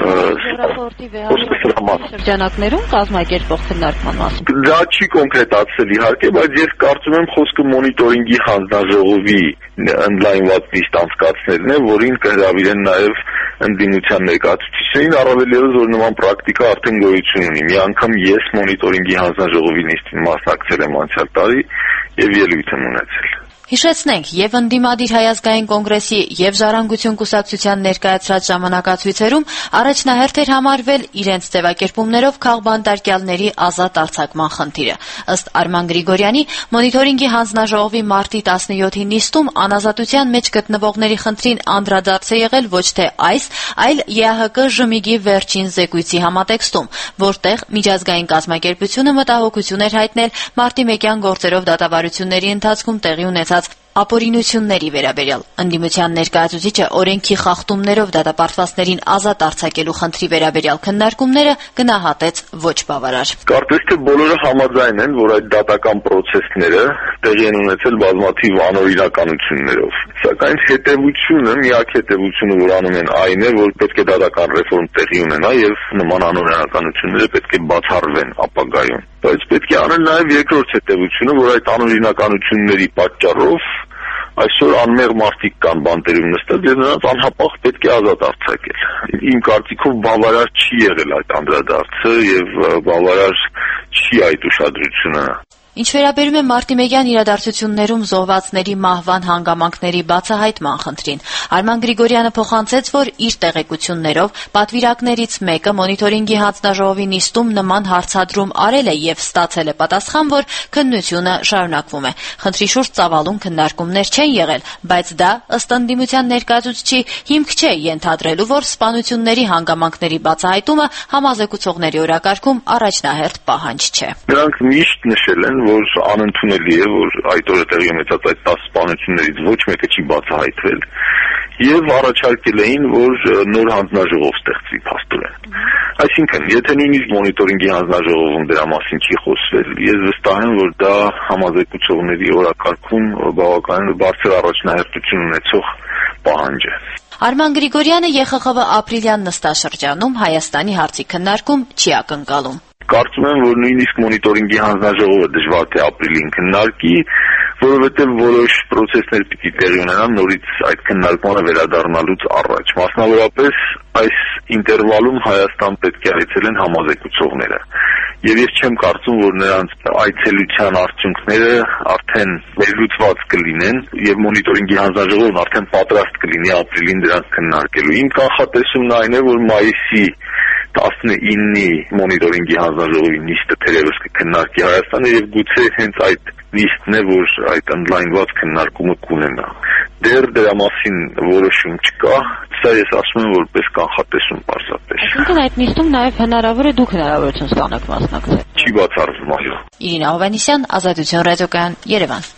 Շրջանակներում կազմակերպող քննարկման մասին։ Դա չի կոնկրետացել իհարկե, բայց ես կարծում եմ խոսքը մոնիտորինգի հանձնաժողովի ընդլայնված նիստ անցկացնելն է, որին կհրավիրեն նաև ընդդիմության ներկայացուցիչներին, առավել ևս որ նման պրակտիկա արդեն գոյություն ունի։ Մի անգամ ես մոնիտորինգի հանձնաժողովի նիստին մասնակցել եմ անցյալ տարի եւ ելույթ եմ ունեցել։ Հիշեցնենք, եւ ընդդիմադիր Հայ ազգային կոնգրեսի եւ Ժառանգություն կուսակցության ներկայացրած ժամանակացույցերում առաջնահերթ էր համարվել իրենց ձևակերպումներով քաղբանտարկյալների ազատ արձակման խնդիրը։ Ըստ Արման Գրիգորյանի, մոնիտորինգի հանձնաժողովի մարտի 17-ի նիստում անազատության մեջ գտնվողների խնդրին անդրադարձ է եղել ոչ թե այս, այլ ԵԱՀԿ ԺՄԻԳ-ի վերջին զեկույցի համատեքստում, որտեղ միջազգային կազմակերպությունը մտահոգություն էր հայտնել մարտի 1-յան գործերով դատավարությունների ընթացքում տեղի ունեցած Ապօրինությունների վերաբերյալ ընդդիմության ներկայացուցիչը օրենքի խախտումներով դատապարտվածներին ազատ արձակելու խնդրի վերաբերյալ քննարկումները գնահատեց ոչ բավարար։ Կարծես թե բոլորը համաձայն են, որ այդ դատական process-ները տեղի են ունեցել բազմաթիվ անօրինականություններով։ Սակայն միակ հետևությունը, որ անում են, այն է, որ պետք է դատական ռեֆորմ տեղի ունենա եւ նման անօրինականությունները պետք է բացառվեն ապագայում։ Բայց պետք է անել նաեւ երկրորդ հետևությունը, որ այդ անօրինականությունների պատճառով այսօր անմեղ մարդիկ կան բանտերում նստած եւ նրանց անհապաղ պետք է ազատ արձակել։ Իմ կարծիքով բավարար չի եղել այդ անդրադարձը եւ բավարար չի այդ ուշադրությունը։ Ինչ վերաբերում է մարտի 1-յան իրադարձություններում զոհվածների մահվան հանգամանքների բացահայտման խնդրին, Արման Գրիգորյանը փոխանցեց, որ իր տեղեկություններով պատվիրակներից մեկը մոնիտորինգի հանձնաժողովի նիստում նման հարցադրում արել է եւ ստացել է պատասխան, որ քննությունը շարունակվում է։ Խնդրի շուրջ ծավալուն քննարկումներ չեն եղել, բայց դա ըստ ընդդիմության ներկայացուցիչի հիմք չէ ենթադրելու, որ սպանությունների հանգամանքների բացահայտումը համազեկուցողների օրակարգում առաջնահերթ պահանջ չէ։ Նրանք միշտ նշել են, որ անընդունելի է, որ այդ օրը տեղի ունեցած այդ 10 սպանություններից ոչ մեկը չի բացահայտվել եւ առաջարկել էին, որ նոր հանձնաժողով ստեղծվի փաստորեն։ Այսինքն, եթե նույնիսկ մոնիտորինգի հանձնաժողովում դրա մասին չի խոսվել, ես վստահ եմ, որ դա համազեկուցողների օրակարգում բավականին բարձր առաջնահերթություն ունեցող պահանջ է։ Արման Գրիգորյանը ԵԽԽՎ ապրիլյան նստաշրջանում Հայաստանի հարցի քննարկում չի ակնկալում։ Կարծում եմ, որ նույնիսկ մոնիտորինգի հանձնաժողովը դժվար թե ապրիլին քննարկի, որովհետև որոշ process-ներ պիտի տեղի ունենան նորից այդ քննարկմանը վերադառնալուց առաջ։ Մասնավորապես այս ինտերվալում Հայաստան պետք է այցելեն համազեկուցողները։ Եվ ես չեմ կարծում, որ նրանց այցելության արդյունքները արդեն վերլուծված կլինեն եւ մոնիտորինգի հանձնաժողովն արդեն պատրաստ կլինի ապրիլին դրանք քննարկելու։ Իմ կանխատեսումն այն է, որ մայիսի 19-ի մոնիտորինգի հանձնաժողովի նիստը թերևս կքննարկի Հայաստանը եւ գուցե հենց այդ նիստն է, որ այդ ընդլայնված քննարկումը կունենա։ Դեռ դրա մասին որոշում չկա, սա ես ասում եմ որպես կանխատեսում պարզապես։ Այսինքն այդ նիստում նաեւ հնարավոր է դուք հնարավորություն ստանաք մասնակցել։ Չի բացառվում, այո։ Իրինա Հովհաննիսյան, Ազատություն ռադիոկայան, Երևան։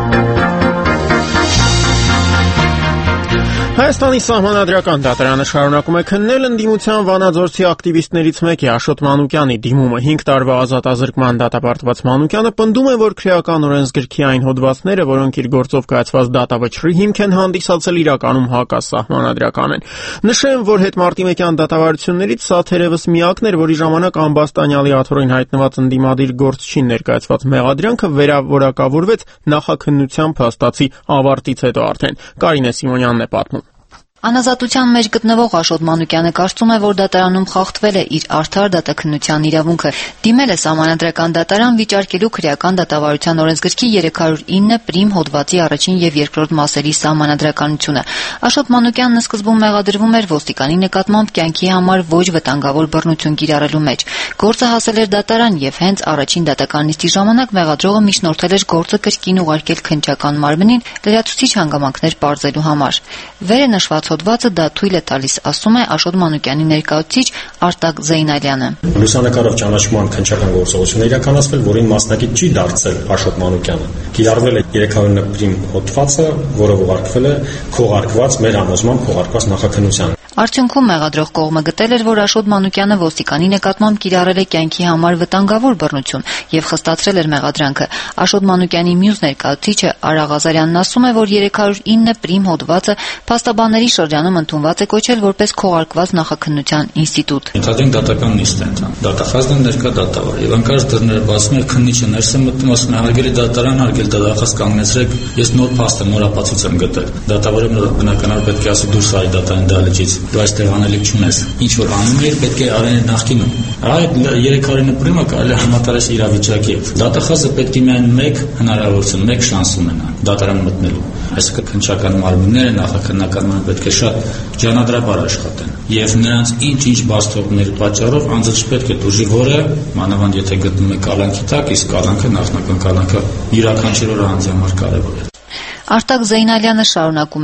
Հայաստանի սահմանադրական դատարանը շարունակում է քննել ընդդիմության վանաձորցի ակտիվիստներից մեկի Աշոտ Մանուկյանի դիմումը։ 5 տարվա ազատազրկման դատապարտված Մանուկյանը պնդում է, որ քրեական օրենսգրքի այն հոդվածները, որոնք իր գործով կայացված դատավճռի հիմք են հանդիսացել, իրականում հակասահմանադրական են։ Նշեմ, որ հետմարտի 1-յան դատավարություններից սա թերևս միակն էր, որի ժամանակ ամբաստանյալի աթոռին հայտնված ընդդիմադիր գործչին ներկայացված մեղադրանքը վերավորակավորվեց նախաքննության փաստացի ավարտից հետո արդեն։ Կարինե Սիմոնյանն է պատմում։ Անազատության մեջ գտնվող Աշոտ Մանուկյանը կարծում է, որ դատարանում խախտվել է իր արդար դատաքննության իրավունքը։ Դիմել է սահմանադրական դատարան վիճարկելու քրեական դատավարության օրենսգրքի 309 պրիմ հոդվածի առաջին եւ երկրորդ մասերի սահմանադրականությունը։ Աշոտ Մանուկյանն սկզբում մեղադրվում էր ոստիկանի նկատմամբ կյանքի համար ոչ վտանգավոր բռնություն կիրառելու մեջ։ Գործը հասել էր դատարան եւ հենց առաջին դատական նիստի ժամանակ մեղադրողը միջնորդել էր գործը կրկին ուղարկել քննչական մարմնին լրացուցիչ հանգամանքներ պարզելու համար։ Վերը նշված հոդվածը դա թույլ է տալիս, ասում է Աշոտ Մանուկյանի ներկայացուցիչ Արտակ Զեյնալյանը։ Լուսանկարով ճանաչման քննչական գործողություն է իրականացվել, որին մասնակից չի դարձել Աշոտ Մանուկյանը։ Կիրառվել է 309 պրիմ հոդվածը, որը ուղարկվել է քողարկված մեր համոզմամբ քողարկված նախաքննության։ Արդյունքում մեղադրող կողմը գտել էր, որ Աշոտ Մանուկյանը ոստիկանի նկատմամբ կիրառել է կյանքի համար վտանգավոր բռնություն եւ խստացրել էր մեղադրանքը։ Աշոտ Մանուկյանի մյուս ներկայացուցիչը Արա Ղազարյանն ասում է, որ 309 պրիմ հոդվածը փաստաբանների շրջանում ընդունված է կոչել որպես քողարկված նախաքննության ինստիտուտ։ Ընդհանրեն դատական նիստ է ընթանում։ Դատախազն ներկա դատավոր եւ անկարծ դռները բացում է, քննիչը ներս է մտնում, ասում է հարգելի դատարան, հարգելի դատախազ կանգնեցրեք, ես նոր փաստ եմ, նոր ապացույց եմ գտել։ Դատավորը բնականաբար պետք է ասի դուրս արի դատարան դալիճից։ Դու այստեղ անելիք չունես։ Ինչ որ անում ես, պետք է արել նախկինում։ Այդ 309 պրիմը կարելի է համատարած իրավիճակի։ Դատախազը պետք է միայն մեկ հնարավորություն, մեկ շանս ունենա դատարան մտնելու։ Այսինքն քննչական մարմինները նախաքննական պետք է շատ ջանադրաբար աշխատեն եւ նրանց ինչ բաստողների պատճառով անձը չպետք է դուժի, որը մանավանդ եթե գտնում է կալանքի տակ, իսկ կալանքը նախնական կալանքը յուրաքանչյուր անձի համար կարեւոր է։ Արտակ Զեյնալյանը շարունակում է.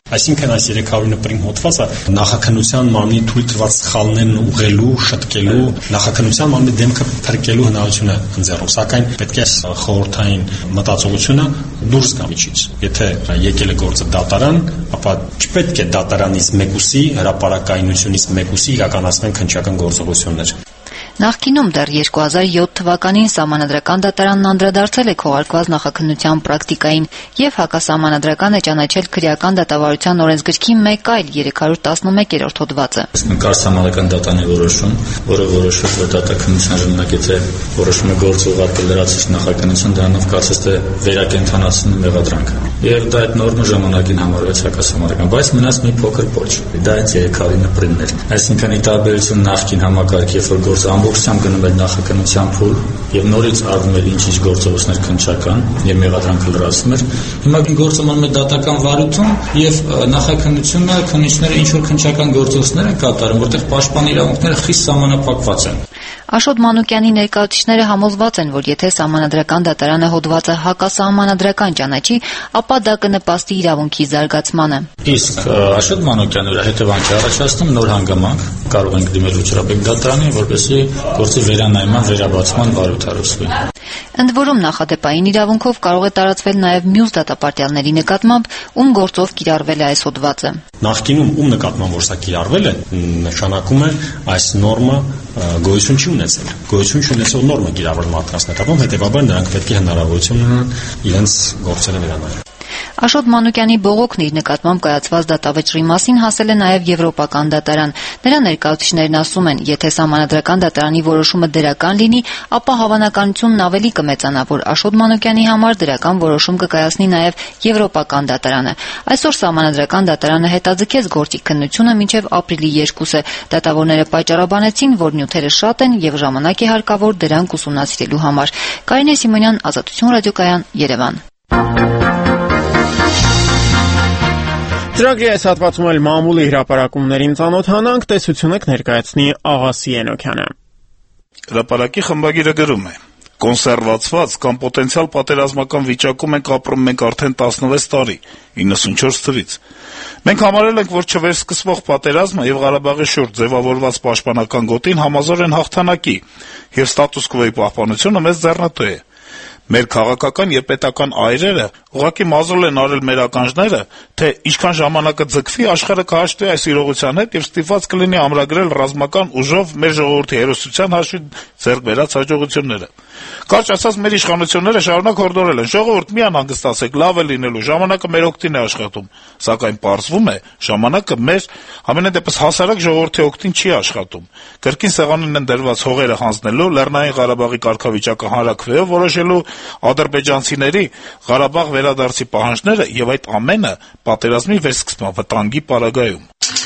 Այսինքն այս 309 հոդվածը նախաքննության մարմնի թույլ տված սխալներն ուղղելու, շտկելու, նախաքննության մարմնի դեմքը փրկելու հնարավորությունը ընձեռում, սակայն պետք է խորհրդային մտածողությունը դուրս գա միջից։ Եթե եկել է գործը դատարան, ապա չպետք է դատարանից մեկուսի, հրապարակայնությունից մեկուսի իրականացնեն քննչական գործողություններ։ Նախկինում դեռ 2007 թվականին Սահմանադրական դատարանն անդրադարձել է քողարկված նախաքննության պրակտիկային եւ հակասահմանադրական է ճանաչել քրեական դատավարության օրենսգրքի մեկ այլ 311-րդ հոդվածը։ Նկար Սահմանադրական դատարանի որոշում, որը որոշում որ դատաքննության ժամանակ եթե որոշումը գործ ուղարկել լրացուցիչ նախաքննություն, դրանով կարծես թե վերակենդանացնում մեղադրանքը։ Եվ դա այդ նորմը ժամանակին համարվեց հակասահմանադրական, բայց մնաց մի փոքր փոչ։ Դա այդ 309-ն էր։ Այսինքն ի տարբերություն նախկին համակարգի, երբ որ գործը ամբողջությամբ գնում էր նախաքննության փուլ եւ նորից արվում էր ինչ-ինչ գործողություններ քննչական եւ մեղադրանքը լրացում էր, հիմա գործը մնում է դատական վարույթում եւ նախաքննությունը քննիչները ինչ որ քննչական գործողություններ են կատարում, որտեղ պաշտպանի իրավունքները խիստ սահմանափակված են։ Աշոտ Մանուկյանի ներկայացուցիչները համոզված են, որ եթե Սահմանադրական դատարանը հոդվածը հակասահմանադրական ճանաչի, ապա դա կնպաստի իրավունքի զարգացմանը։ Իսկ Աշոտ Մանուկյանը վրա հետևանք է առաջացնում նոր հանգամանք, կարող ենք դիմել Ուչրաբեկ դատարանին, որպեսզի գործի վերանայման, վերաբացման վարույթ հարուցվի։ Ընդ որում նախադեպային իրավունքով կարող է տարածվել նաև մյուս դատապարտյալների նկատմամբ, ում գործով կիրառվել է այս հոդվածը։ Նախկինում ում նկատմամբ որ սա կիրառվել է, նշանակում է այս նորմը գոյություն չի ունեցել։ Գոյություն չունեցող նորմը կիրառվել մարդկանց նկատմամբ, հետևաբար նրանք պետք է հնարավորություն ունենան իրենց գործերը վերանայել։ Աշոտ Մանուկյանի բողոքն իր նկատմամբ կայացված դատավճռի մասին հասել է նաև Եվրոպական դատարան։ Նրա ներկայացուցիչներն ասում են, եթե Սահմանադրական դատարանի որոշումը դրական լինի, ապա հավանականությունն ավելի կմեծանա, որ Աշոտ Մանուկյանի համար դրական որոշում կկայացնի նաև Եվրոպական դատարանը։ Այսօր Սահմանադրական դատարանը հետաձգեց գործի քննությունը մինչև ապրիլի 2-ը։ Դատավորները պատճառաբանեցին, որ նյութերը շատ են եւ ժամանակ է հարկավոր դրանք ուսումնասիրելու համար։ Կարինե Սիմոնյան, Ազատություն ռադիոկայան, Երևան։ Ծրագրի այս հատվածում էլ մամուլի հրապարակումներին ծանոթանանք, տեսություն եք ներկայացնի Աղասի Ենոքյանը։ Հրապարակի խմբագիրը գրում է. Կոնսերվացված կամ պոտենցիալ պատերազմական վիճակում ենք ապրում մենք արդեն 16 տարի, 94 թվից։ Մենք համարել ենք, որ չվերսկսվող պատերազմը եւ Ղարաբաղի շուրջ ձևավորված պաշտպանական գոտին համազոր են հաղթանակի, եւ ստատուս քվոյի պահպանությունը մեզ ձեռնտու է։ Մեր քաղաքական եւ պետական այրերը ուղղակի մազոլ են արել մեր ականջները, թե ինչքան ժամանակը ձգվի, աշխարհը կհաշտվի այս իրողության հետ եւ ստիպված կլինի ամրագրել ռազմական ուժով մեր ժողովրդի հերոսության հաշվի ձեռք բերած հաջողությունները։ Կարճ ասած, մեր իշխանությունները շարունակ հորդորել են. ժողովուրդ, մի անհանգստացեք, լավ է լինելու, ժամանակը մեր օգտին է աշխատում, սակայն պարզվում է, ժամանակը մեր ամենայն դեպս հասարակ ժողովրդի օգտին չի աշխատում։ Կրկին սեղանին են դրված հողերը հանձնելու, Լեռնային Ղարաբաղի կարգավիճակը հանրաքվեով որոշելու, ադրբեջանցիների Ղարաբաղ վերադարձի պահանջները եւ այդ ամենը պատերազմի վերսկսման վտանգի պարագայում։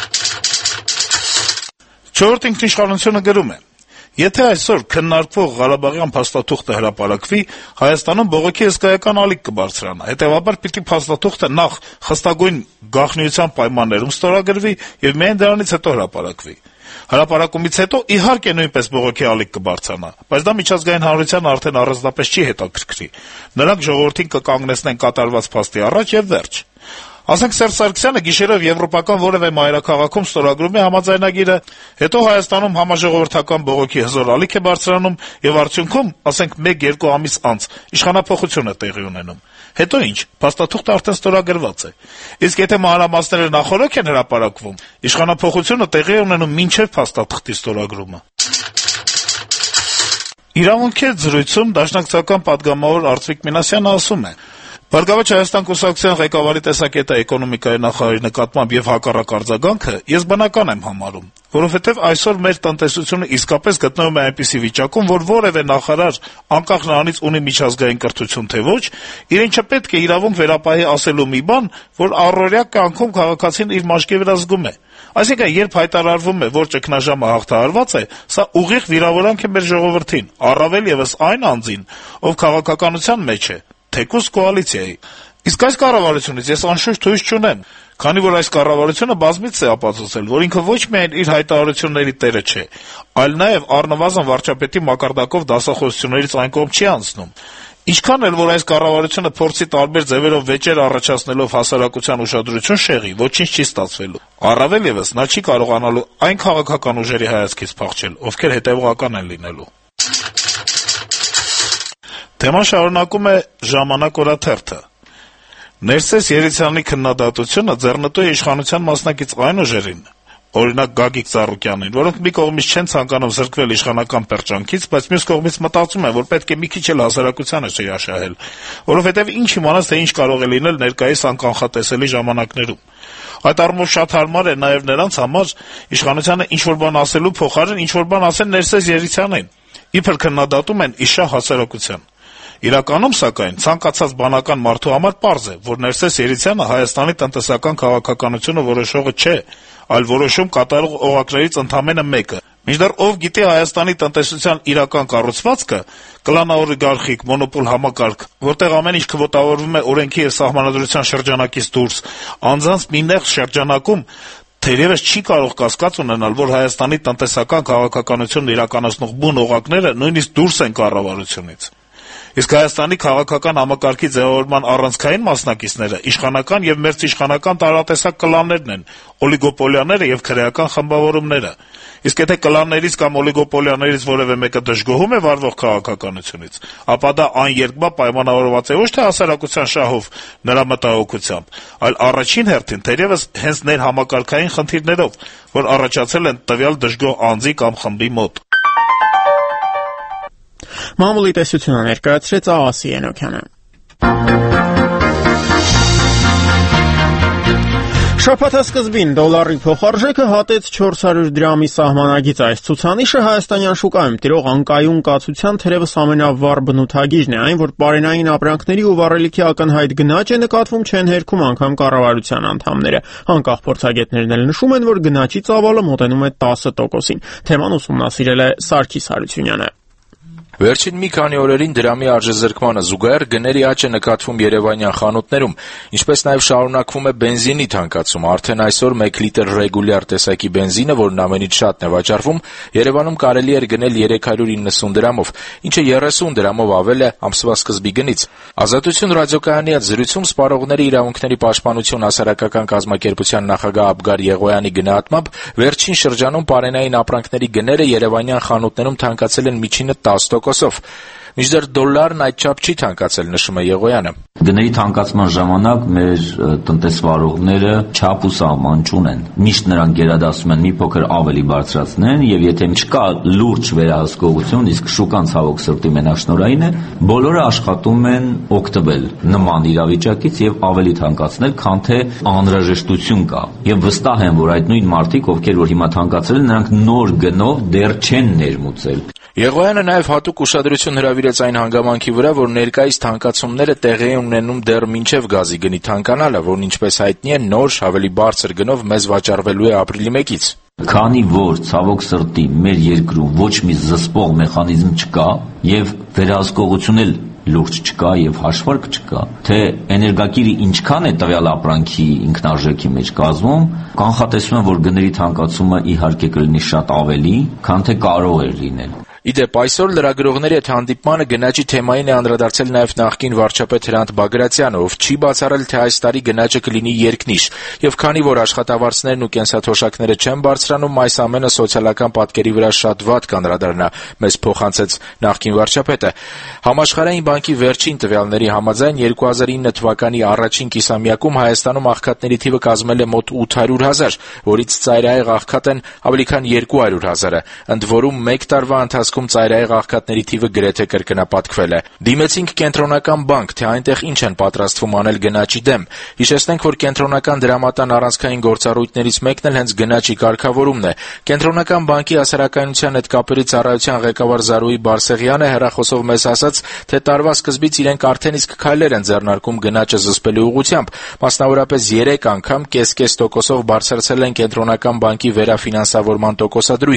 Չորրորդ ինքնիշխանությունը գրում է. Եթե այսօր քննարկվող Ղարաբաղյան փաստաթուղթը հրապարակվի, Հայաստանում բողոքի հսկայական ալիք կբարձրանա։ Հետևաբար պիտի փաստաթուղթը նախ խստագույն գաղտնիության պայմաններում ստորագրվի եւ միայն դրանից հետո հրապարակվի։ Հրապարակումից հետո իհարկե նույնպես բողոքի ալիք կբարձրանա, բայց դա միջազգային հանրությանը արդեն առանձնապես չի հետաքրքրի։ Նրանք ժողովրդին կկանգնեցնեն կատարված փաստի առաջ եւ վերջ։ Ասենք Սերժ Սարգսյանը գիշերով եվրոպական որևէ մայրաքաղաքում ստորագրում է համաձայնագիրը, հետո Հայաստանում համաժողովրդական բողոքի հզոր ալիք է բարձրանում եւ արդյունքում, ասենք 1-2 ամիս անց, իշխանափոխություն է տեղի ունենում։ Հետո ինչ, փաստաթուղթը արդեն ստորագրված է։ Իսկ եթե մանրամասները նախորոք են հրապարակվում, իշխանափոխությունը տեղի է ունենում մինչև փաստաթղթի ստորագրումը։ Իրավունքի զրույցում դաշնակցական падգամավոր Արծվիկ Մինասյանը ասում է. «Բարգավաճ Հայաստան կուսակցության ղեկավարի տեսակետը էկոնոմիկայի նախարարի նկատմամբ եւ հակառակ արձագանքը ես բնական եմ համարում, որովհետեւ այսօր մեր տնտեսությունը իսկապես գտնվում է այնպիսի վիճակում, որ որևէ նախարար, անկախ նրանից ունի միջազգային կրթություն թե ոչ, իրեն չպետք է իրավունք վերապահի ասելու մի բան, որ առօրյա կյանքում քաղաքացին իր մաշկի վրա զգում է։ Այսինքն, երբ հայտարարվում է, որ ճգնաժամը հաղթահարված է, սա ուղիղ վիրավորանք է մեր ժողովրդին, առավել եւս այն անձին, ով քաղաքականության մեջ է, թեկուզ կոալիցիայի։ Իսկ այս կառավարությունից ես անշուշտ հույս չունեմ, քանի որ այս կառավարությունը բազմիցս է ապացուցել, որ ինքը ոչ միայն իր հայտարարությունների տերը չէ, այլ նաև առնվազն վարչապետի մակարդակով դասախոսություններից այն կողմ չի անցնում։ Ինչքան էլ որ այս կառավարությունը փորձի տարբեր ձևերով վեճեր առաջացնելով հասարակության ուշադրություն շեղի, ոչինչ չի ստացվելու։ Առավել եւս նա չի կարողանալու այն քաղաքական ուժերի հայացքից փախչել, ովքեր հետեւողական են լինելու։ Թեման շարունակում է «Ժամանակ» օրաթերթը։ Ներսես Երիցյանի քննադատությունը ձեռնտու է իշխանության մասնակից այն ուժերին, օրինակ Գագիկ Ծառուկյանին, որոնք մի կողմից չեն ցանկանում զրկվել իշխանական պերճանքից, բայց մյուս կողմից մտածում են, որ պետք է մի քիչ էլ հասարակությանը շեյաշահել, որովհետև ինչ իմանաս, թե ինչ կարող է լինել ներկայիս անկանխատեսելի ժամանակներում։ Այդ առումով շատ հարմար է նաև նրանց համար իշխանությանը ինչ-որ բան ասելու փոխարեն ինչ-որ բան ասեն Ներսես Երիցյանին, իբր քննադատում են իշահ հասարակության։ Իրականում, սակայն, ցանկացած բանական մարդու համար պարզ է, որ Ներսես Երիցյանը Հայաստանի տնտեսական քաղաքականությունը որոշողը չէ, այլ որոշում կատարող օղակներից ընդամենը մեկը։ Մինչդեռ ով գիտի Հայաստանի տնտեսության իրական կառուցվածքը, կլանաօլիգարխիկ մոնոպոլ համակարգ, որտեղ ամեն ինչ քվոտավորվում է օրենքի եւ սահմանադրության շրջանակից դուրս, անձանց մի նեղ շրջանակում թերևս չի կարող կասկած ունենալ, որ Հայաստանի տնտեսական քաղաքականությունն իրականացնող բուն օղակները նույնիսկ դուրս են կառավարությունից։ Իսկ Հայաստանի քաղաքական համակարգի ձևավորման առանցքային մասնակիցները իշխանական եւ մերձիշխանական տարատեսակ կլաններն են, օլիգոպոլիաները եւ քրեական խմբավորումները։ Իսկ եթե կլաններից կամ օլիգոպոլիաներից որևէ մեկը դժգոհում է վարվող քաղաքականությունից, ապա դա աներկբա պայմանավորված է ոչ թե հասարակության շահով, նրա մտահոգությամբ, այլ առաջին հերթին թերևս հենց ներհամակարգային խնդիրներով, որ առաջացել են տվյալ դժգոհ անձի կամ խմբի մոտ։ Մամուլի տեսությունը ներկայացրեց Աղասի Ենոքյանը։ Շաբաթասկզբին դոլարի փոխարժեքը հատեց 400 դրամի սահմանագիծ։ Այս ցուցանիշը հայաստանյան շուկայում տիրող անկայուն կացության թերևս ամենավառ բնութագիրն է, այն, որ պարենային ապրանքների ու վառելիքի ակնհայտ գնաճ է նկատվում, չեն հերքում անգամ կառավարության անդամները։ Անկախ փորձագետներն էլ նշում են, որ գնաճի ծավալը մոտենում է 10%-ին։ Թեման ուսումնասիրել է Սարգիս Հարությունյանը։ Վերջին մի քանի օրերին դրամի արժեզրկմանը զուգահեռ գների աճ է նկատվում երևանյան խանութներում, ինչպես նաև շարունակվում է բենզինի թանկացումը։ Արդեն այսօր 1 լիտր ռեգուլյար տեսակի բենզինը, որն ամենից շատն է վաճառվում, Երևանում կարելի էր գնել 390 դրամով, ինչը 30 դրամով ավել է ամսվա սկզբի գնից։ Ազատություն ռադիոկայանի հետ զրույցում Սպառողների իրավունքների պաշտպանություն հասարակական կազմակերպության նախագահ Աբգար Եղոյանի գնահատմամբ վերջին շրջանում պարենային ապրանքների գները երևանյան խանութներում թանկացել են միջինը 10%-ով։ Մինչդեռ դոլարն այդչափ չի թանկացել, նշում է Եղոյանը։ Գների թանկացման ժամանակ մեր տնտեսվարողները չափ ու սահման չունեն։ Միշտ նրանք գերադասում են մի փոքր ավելի բարձրացնեն, եւ եթե չկա լուրջ վերահսկողություն, իսկ շուկան ցավոք սրտի մենաշնորհային է, բոլորը աշխատում են օգտվել նման իրավիճակից եւ ավելի թանկացնել, քան թե անհրաժեշտություն կա։ Եվ վստահ եմ, որ այդ նույն մարդիկ, ովքեր որ հիմա թանկացրել են, նրանք նոր գնով դեռ չեն ներմուծել։ Եղոյանը նաև հատուկ ուշադրություն հրավիրեց այն հանգամանքի վրա, որ ներկայիս թանկացումները տեղի են ունենում դեռ մինչև գազի գնի թանկանալը, որն ինչպես հայտնի է նոր ավելի բարձր գնով մեզ վաճառվելու է ապրիլի 1-ից։ Քանի որ ցավոք սրտի մեր երկրում ոչ մի զսպող մեխանիզմ չկա եւ վերահսկողություն էլ լուրջ չկա եւ հաշվարկ չկա, թե էներգակիրը ինչքան է տվյալ ապրանքի ինքնարժեքի մեջ կազմում, կանխատեսում եմ, որ գների թանկացումը իհարկե կլինի շատ ավելի, քան թե կարող է լինել։ Իդեպ այսօր լրագրողների հետ հանդիպմանը գնաճի թեմային է անդրադարձել նաև նախկին վարչապետ Հրանտ Բագրատյանը, ով չի բացառել, թե այս տարի գնաճը կլինի երկնիշ, եւ քանի որ աշխատավարձներն ու կենսաթոշակները չեն բարձրանում, այս ամենը սոցիալական պատկերի վրա շատ վատ կանդրադառնա, մեզ փոխանցեց նախկին վարչապետը։ Համաշխարհային բանկի վերջին տվյալների համաձայն 2009 թվականի առաջին կիսամյակում Հայաստանում աղքատների թիվը կազմել է մոտ 800,000, որից ծայրահեղ աղքատ են ավելի քան 200,000-ը, ընդ որում 1 տարվա ընթացքում ծայրահեղ աղքատների թիվը գրեթե կրկնապատկվել է։ Դիմեցինք կենտրոնական բանկ, թե այնտեղ ինչ են պատրաստվում անել գնաճի դեմ։ Հիշեցնենք, որ կենտրոնական դրամատան առանցքային գործառույթներից մեկն էլ հենց գնաճի կարգավորումն է։ Կենտրոնական բանկի հասարակայնության հետ կապերի ծառայության ղեկավար Զարուհի Բարսեղյանը հեռախոսով մեզ ասաց, թե տարվա սկզբից իրենք արդեն իսկ քայլեր են ձեռնարկում գնաճը զսպելու ուղղությամբ։ Մասնավորապես 3 անգամ կես-կես տոկոսով բարձրացել են կենտրոնական բանկի վերաֆինանսավորման տոկոսադրույքը։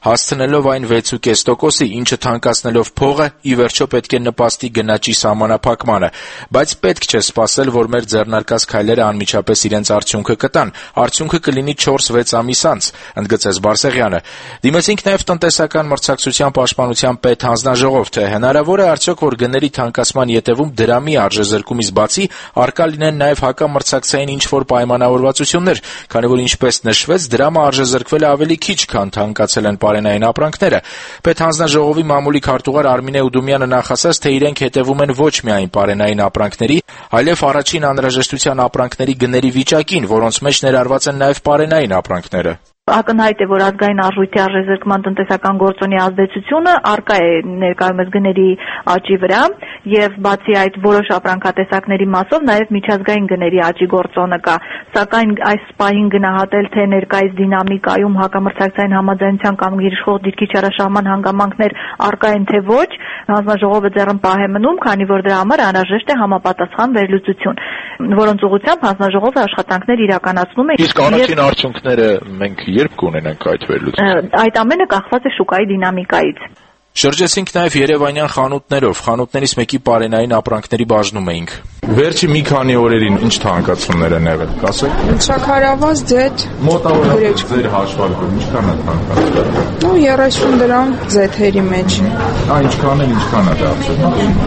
հասցնելով այն 6.5%-ի, ինչը թանկացնելով փողը ի վերջո պետք է նպաստի գնաճի սահմանափակմանը, բայց պետք չէ սպասել, որ մեր ձեռնարկած քայլերը անմիջապես իրենց արդյունքը կտան։ Արդյունքը կլինի 4-6 ամիս անց, ընդգծեց Բարսեղյանը։ Դիմեցինք նաև տնտեսական մրցակցության պաշտպանության պետհանձնաժողով, թե հնարավոր է արդյոք, որ գների թանկացման ետևում դրամի արժեզրկումից բացի առկա լինեն նաև հակամրցակցային ինչ-որ պայմանավորվածություններ, քանի որ ինչպես նշվեց, դրամը արժեզրկվել է ավելի քիչ, քան թանկացել են պարենային ապրանքները։ Պետհանձնաժողովի մամուլի քարտուղար Արմինե Ուդումյանը նախասած, թե իրենք հետևում են ոչ միայն պարենային ապրանքների, այլև առաջին անհրաժեշտության ապրանքների գների վիճակին, որոնց մեջ ներառված են նաև պարենային ապրանքները։ Ակնհայտ է, որ ազգային արժույթի արժեզրկման տնտեսական գործոնի ազդեցությունը առկա է ներկայումս գների աճի վրա եւ բացի այդ որոշ ապրանքատեսակների մասով նաեւ միջազգային գների աճի գործոնը կա, սակայն այս պահին գնահատել, թե ներկայիս դինամիկայում հակամրցակցային համաձայնության կամ գերիշխող դիրքի չարաշահման հանգամանքներ առկա են թե ոչ, հանձնաժողովը ձեռնպահ է մնում, քանի որ դրա համար անհրաժեշտ է համապատասխան վերլուծություն, որոնց ուղղությամբ հանձնաժողովը աշխատանքներ իրականացնում է։ Իսկ առաջին արդյունքները մենք երբ կունենանք այդ վերլուծությունը։ Այդ ամենը կախված է շուկայի դինամիկայից։ Շրջեցինք նաև երևանյան խանութներով, խանութներից մեկի պարենային ապրանքների բաժնում էինք։ Վերջի մի քանի օրերին ինչ թանկացումներ են եղել, կասեք։ Շաքարավազ, ձեթ, մոտավորապես ձեր հաշվարկում ինչքան է թանկացել։ 30 դրամ ձեթերի մեջ։ Ինչքան է դարձել։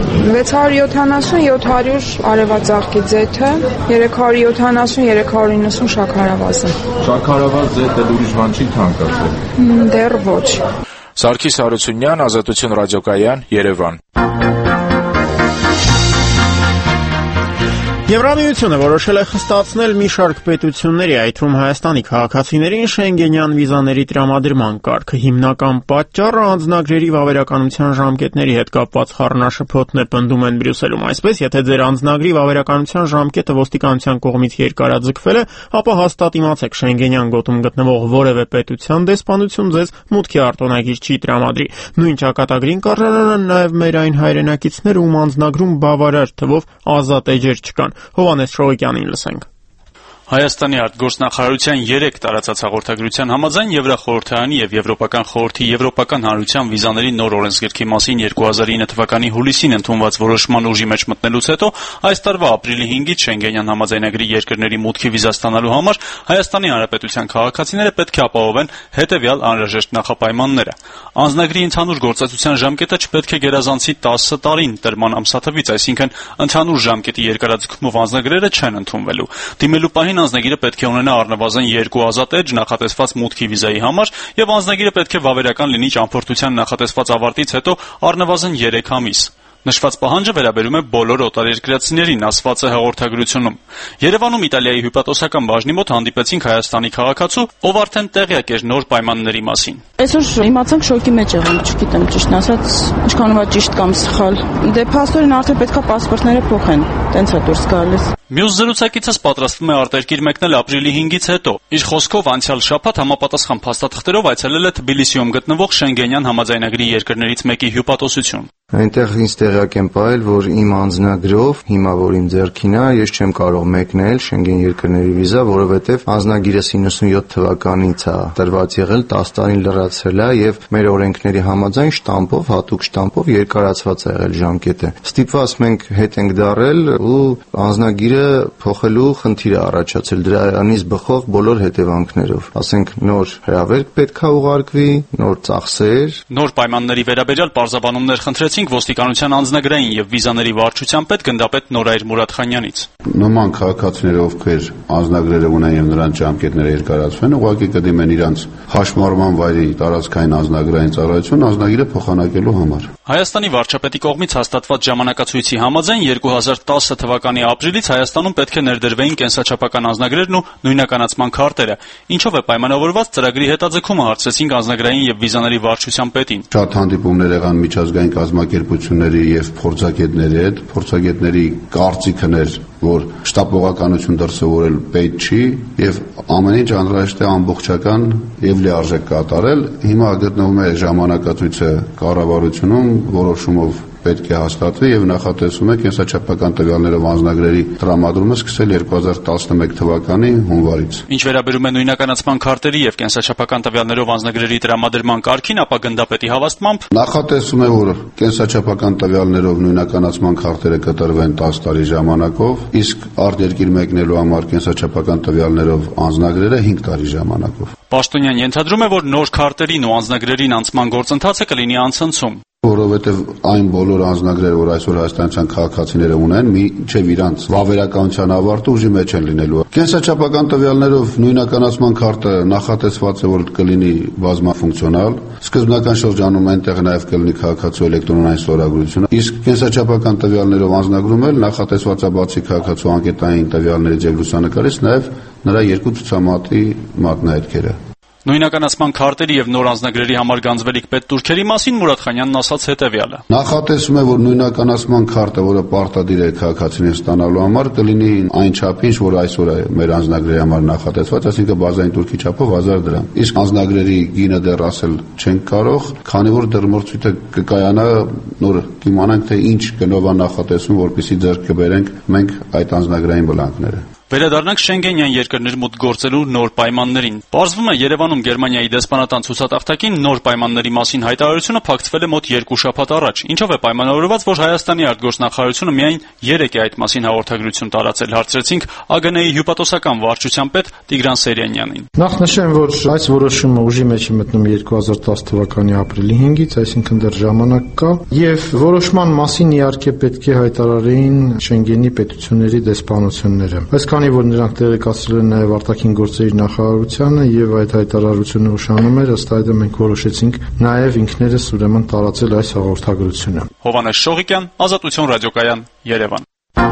670-700 արևածաղկի ձեթը, 370-390 շաքարավազը։ Շաքարավազ ձեթը ուրիշ բան չի թանկացել։ Դեռ ոչ։ Սարգիս Հարությունյան, Ազատություն ռադիոկայան, Երևան։ Եվրամիությունը որոշել է խստացնել մի շարք պետությունների, այդ թվում Հայաստանի քաղաքացիներին Շենգենյան վիզաների տրամադրման կարգը։ Հիմնական պատճառը անձնագրերի վավերականության ժամկետների հետ կապված խառնաշփոթն է, պնդում են Բրյուսելում։ Այսպես, եթե ձեր անձնագրի վավերականության ժամկետը ոստիկանության կողմից երկարաձգվել է, ապա հաստատ իմացեք, Շենգենյան գոտում գտնվող որևէ պետության դեսպանություն ձեզ մուտքի արտոնագիր չի տրամադրի։ Նույն ճակատագրին կառանան նաև մեր այն հայրենակիցները, ում անձնագրում բավարար թվով ազատ էջեր չկան։ Հովհաննես Շողոկյանին լսենք։ Հայաստանի արտգործնախարարության 3 տարածած հաղորդագրության համաձայն Եվրախորհրդարանի եւ Եվրոպական խորհրդի Եվրոպական հանրության վիզաների նոր օրենսգրքի մասին 2009 թվականի հուլիսին ընդունված որոշման ուժի մեջ մտնելուց հետո այս տարվա ապրիլի 5-ից Շենգենյան համաձայնագրի երկրների մուտքի վիզա ստանալու համար Հայաստանի Հանրապետության քաղաքացիները պետք է ապահովեն հետեւյալ անհրաժեշտ նախապայմանները։ Անձնագրի ընդհանուր գործածության ժամկետը չպետք է գերազանցի 10 տարին տրման ամսաթվից, այսինքն ընդհանուր ժամկետի երկարաձգումով անձնագրերը չեն ընդունվելու։ Դիմելու պահին անձնագիրը պետք է ունենա առնվազն 2 ազատ էջ նախատեսված մուտքի վիզայի համար եւ անձնագիրը պետք է վավերական լինի ճամփորդության նախատեսված ավարտից հետո առնվազն 3 ամիս։ Նշված պահանջը վերաբերում է բոլոր օտարերկրացիներին, ասված է հաղորդագրությունում։ Երևանում Իտալիայի հյուպատոսական բաժնի մոտ հանդիպեցինք Հայաստանի քաղաքացու, ով արդեն տեղյակ էր նոր պայմանների մասին։ Այսօր իմացանք շոկի մեջ եղանք, չգիտեմ ճիշտն ասած, ինչքանով է ճիշտ կամ սխալ։ Դե փաստորեն արդեն պետքա պասպորտները փոխեն, տենց է դուրս գալիս։ Մյուս զրուցակիցս պատրաստվում է արտերկիր մեկնել ապրիլի 5-ից հետո։ Իր խոսքով անցյալ շաբաթ համապատասխան փաստաթղթերով այցելել է Թբիլիսիում գտնվող Շենգենյան համաձայնագրի երկրներից մեկի հյուպատոսություն։ Այնտեղ ինձ տեղյակ եմ ողել, որ իմ անձնագրով, հիմա որ իմ ձեռքին է, ես չեմ կարող մեկնել Շենգեն երկրների վիզա, որովհետև անձնագիրս 97 թվականից է տրված եղել, 10 տարին լրացել է եւ մեր օրենքների համաձայն շտամպով, հատուկ շտամպով երկարացված է եղել ժամկետը։ Ստիպված մենք հետ ենք դարել ու անձնագիրը փոխելու խնդիր է առաջացել դրանից բխող բոլոր հետևանքներով։ Ասենք նոր հրավերք պետքա ուղարկվի, նոր ծախսեր։ Նոր պայմանների վերաբերյալ պարզաբանումներ խնդրեցին ոստիկանության անձնագրային եւ վիզաների վարչության պետ գնդապետ Նորայր Մուրադխանյանից։ Նման քաղաքացիները, ովքեր անձնագրերը ունեն եւ նրանց ժամկետները երկարացվեն, ուղղակի կդիմեն իրանց հաշմարման վայրի տարածքային անձնագրային ծառայություն անձնագիրը փոխանակելու համար։ Հայաստանի վարչապետի կողմից հաստատված ժամանակացույցի համաձայն 2010 թվականի ապրիլից Հայաստանում պետք է ներդրվեին կենսաչափական անձնագրերն ու նույնականացման քարտերը, ինչով է պայմանավորված ծրագրի հետաձգումը, հարցրեցինք անձնագրային եւ վիզաների վարչության պետին։ Շատ հանդիպումներ եղան միջազգային կազմակերպությունների եւ փորձագետների հետ, փորձագետների կարծիքն էր, որ շտապողականություն դրսևորել պետք չի եւ ամեն ինչ անհրաժեշտ է ամբողջական եւ լիարժեք կատարել։ Հիմա գտնվում է ժամանակացույցը կառավարությունում որոշումով պետք է հաստատվի եւ նախատեսում է կենսաչափական տվյալներով անձնագրերի տրամադրումը սկսել 2011 թվականի հունվարից։ Ինչ վերաբերում է նույնականացման քարտերի եւ կենսաչափական տվյալներով անձնագրերի տրամադրման կարգին, ապա գնդապետի հավաստմամբ նախատեսում է, որ կենսաչափական տվյալներով նույնականացման քարտերը կտրվեն 10 տարի ժամանակով, իսկ արտերկիր մեկնելու համար կենսաչափական տվյալներով անձնագրերը 5 տարի ժամանակով։ Պաշտոնյան ենթադրում է, որ նոր քարտերին ու անձնագրերին անցման գործընթացը կլինի անցնցում։ Որովհետև այն բոլոր անձնագրերը, որ այսօր հայաստանյան քաղաքացիները ունեն, մինչև իրանց վավերականության ավարտը ուժի մեջ են լինելու։ Կենսաչափական տվյալներով նույնականացման քարտը նախատեսված է, որ կլինի բազմաֆունկցիոնալ։ Սկզբնական շրջանում այնտեղ նաև կլինի քաղաքացու էլեկտրոնային ստորագրությունը, իսկ կենսաչափական տվյալներով անձնագրում էլ նախատեսված է բացի քաղաքացու անկետային տվյալներից եւ լուսանկարից նաև նրա երկու ցուցամատի մատնահետքերը։ Նույնականացման քարտերի եւ նոր անձնագրերի համար գանձվելիք պետտուրքերի մասին Մուրադ Խանյանն ասաց հետեւյալը. Նախատեսում է, որ նույնականացման քարտը, որը պարտադիր է քաղաքացիներին ստանալու համար, կլինի այն չափին, որ այսօր է մեր անձնագրերի համար նախատեսված, այսինքն բազային турքի չափով 1000 դրամ։ Իսկ անձնագրերի գինը դեռ ասել չենք կարող, քանի որ դեռ մրցույթը կկայանա, նոր կիմանանք, թե ինչ գնով է նախատեսում, որպեսզի ձեռք կբերենք մենք այդ անձնագրային բլանկները։ Վերադառնանք Շենգենյան երկրներ մուտք գործելու նոր պայմաններին։ Պարզվում է, Երևանում Գերմանիայի դեսպանատան ցուցատախտակին նոր պայմանների մասին հայտարարությունը փակցվել է մոտ 2 շաբաթ առաջ, ինչով է պայմանավորված, որ Հայաստանի արտգործնախարարությունը միայն 3 է այդ մասին հաղորդագրություն տարածել, հարցրեցինք ԱԳՆ-ի հյուպատոսական վարչության պետ Տիգրան Սերյանյանին։ Նախ նշեմ, որ այս որոշումը ուժի մեջ է մտնում 2010 թվականի ապրիլի 5-ից, այսինքն դեռ ժամանակ կա, եւ որոշման մասին իհարկե պետք է հայտարարեին Շենգենի պետությունների դեսպանությունները։ Քանի որ նրանք տեղեկացրել են նաև արտաքին գործերի նախարարությանը եւ այդ հայտարարությունը ուշանում էր, ըստ այդմ մենք որոշեցինք նաև ինքներս ուրեմն տարածել այս հաղորդագրությունը։ Հովհաննես Շողիկյան, Ազատություն ռադիոկայան, Երևան։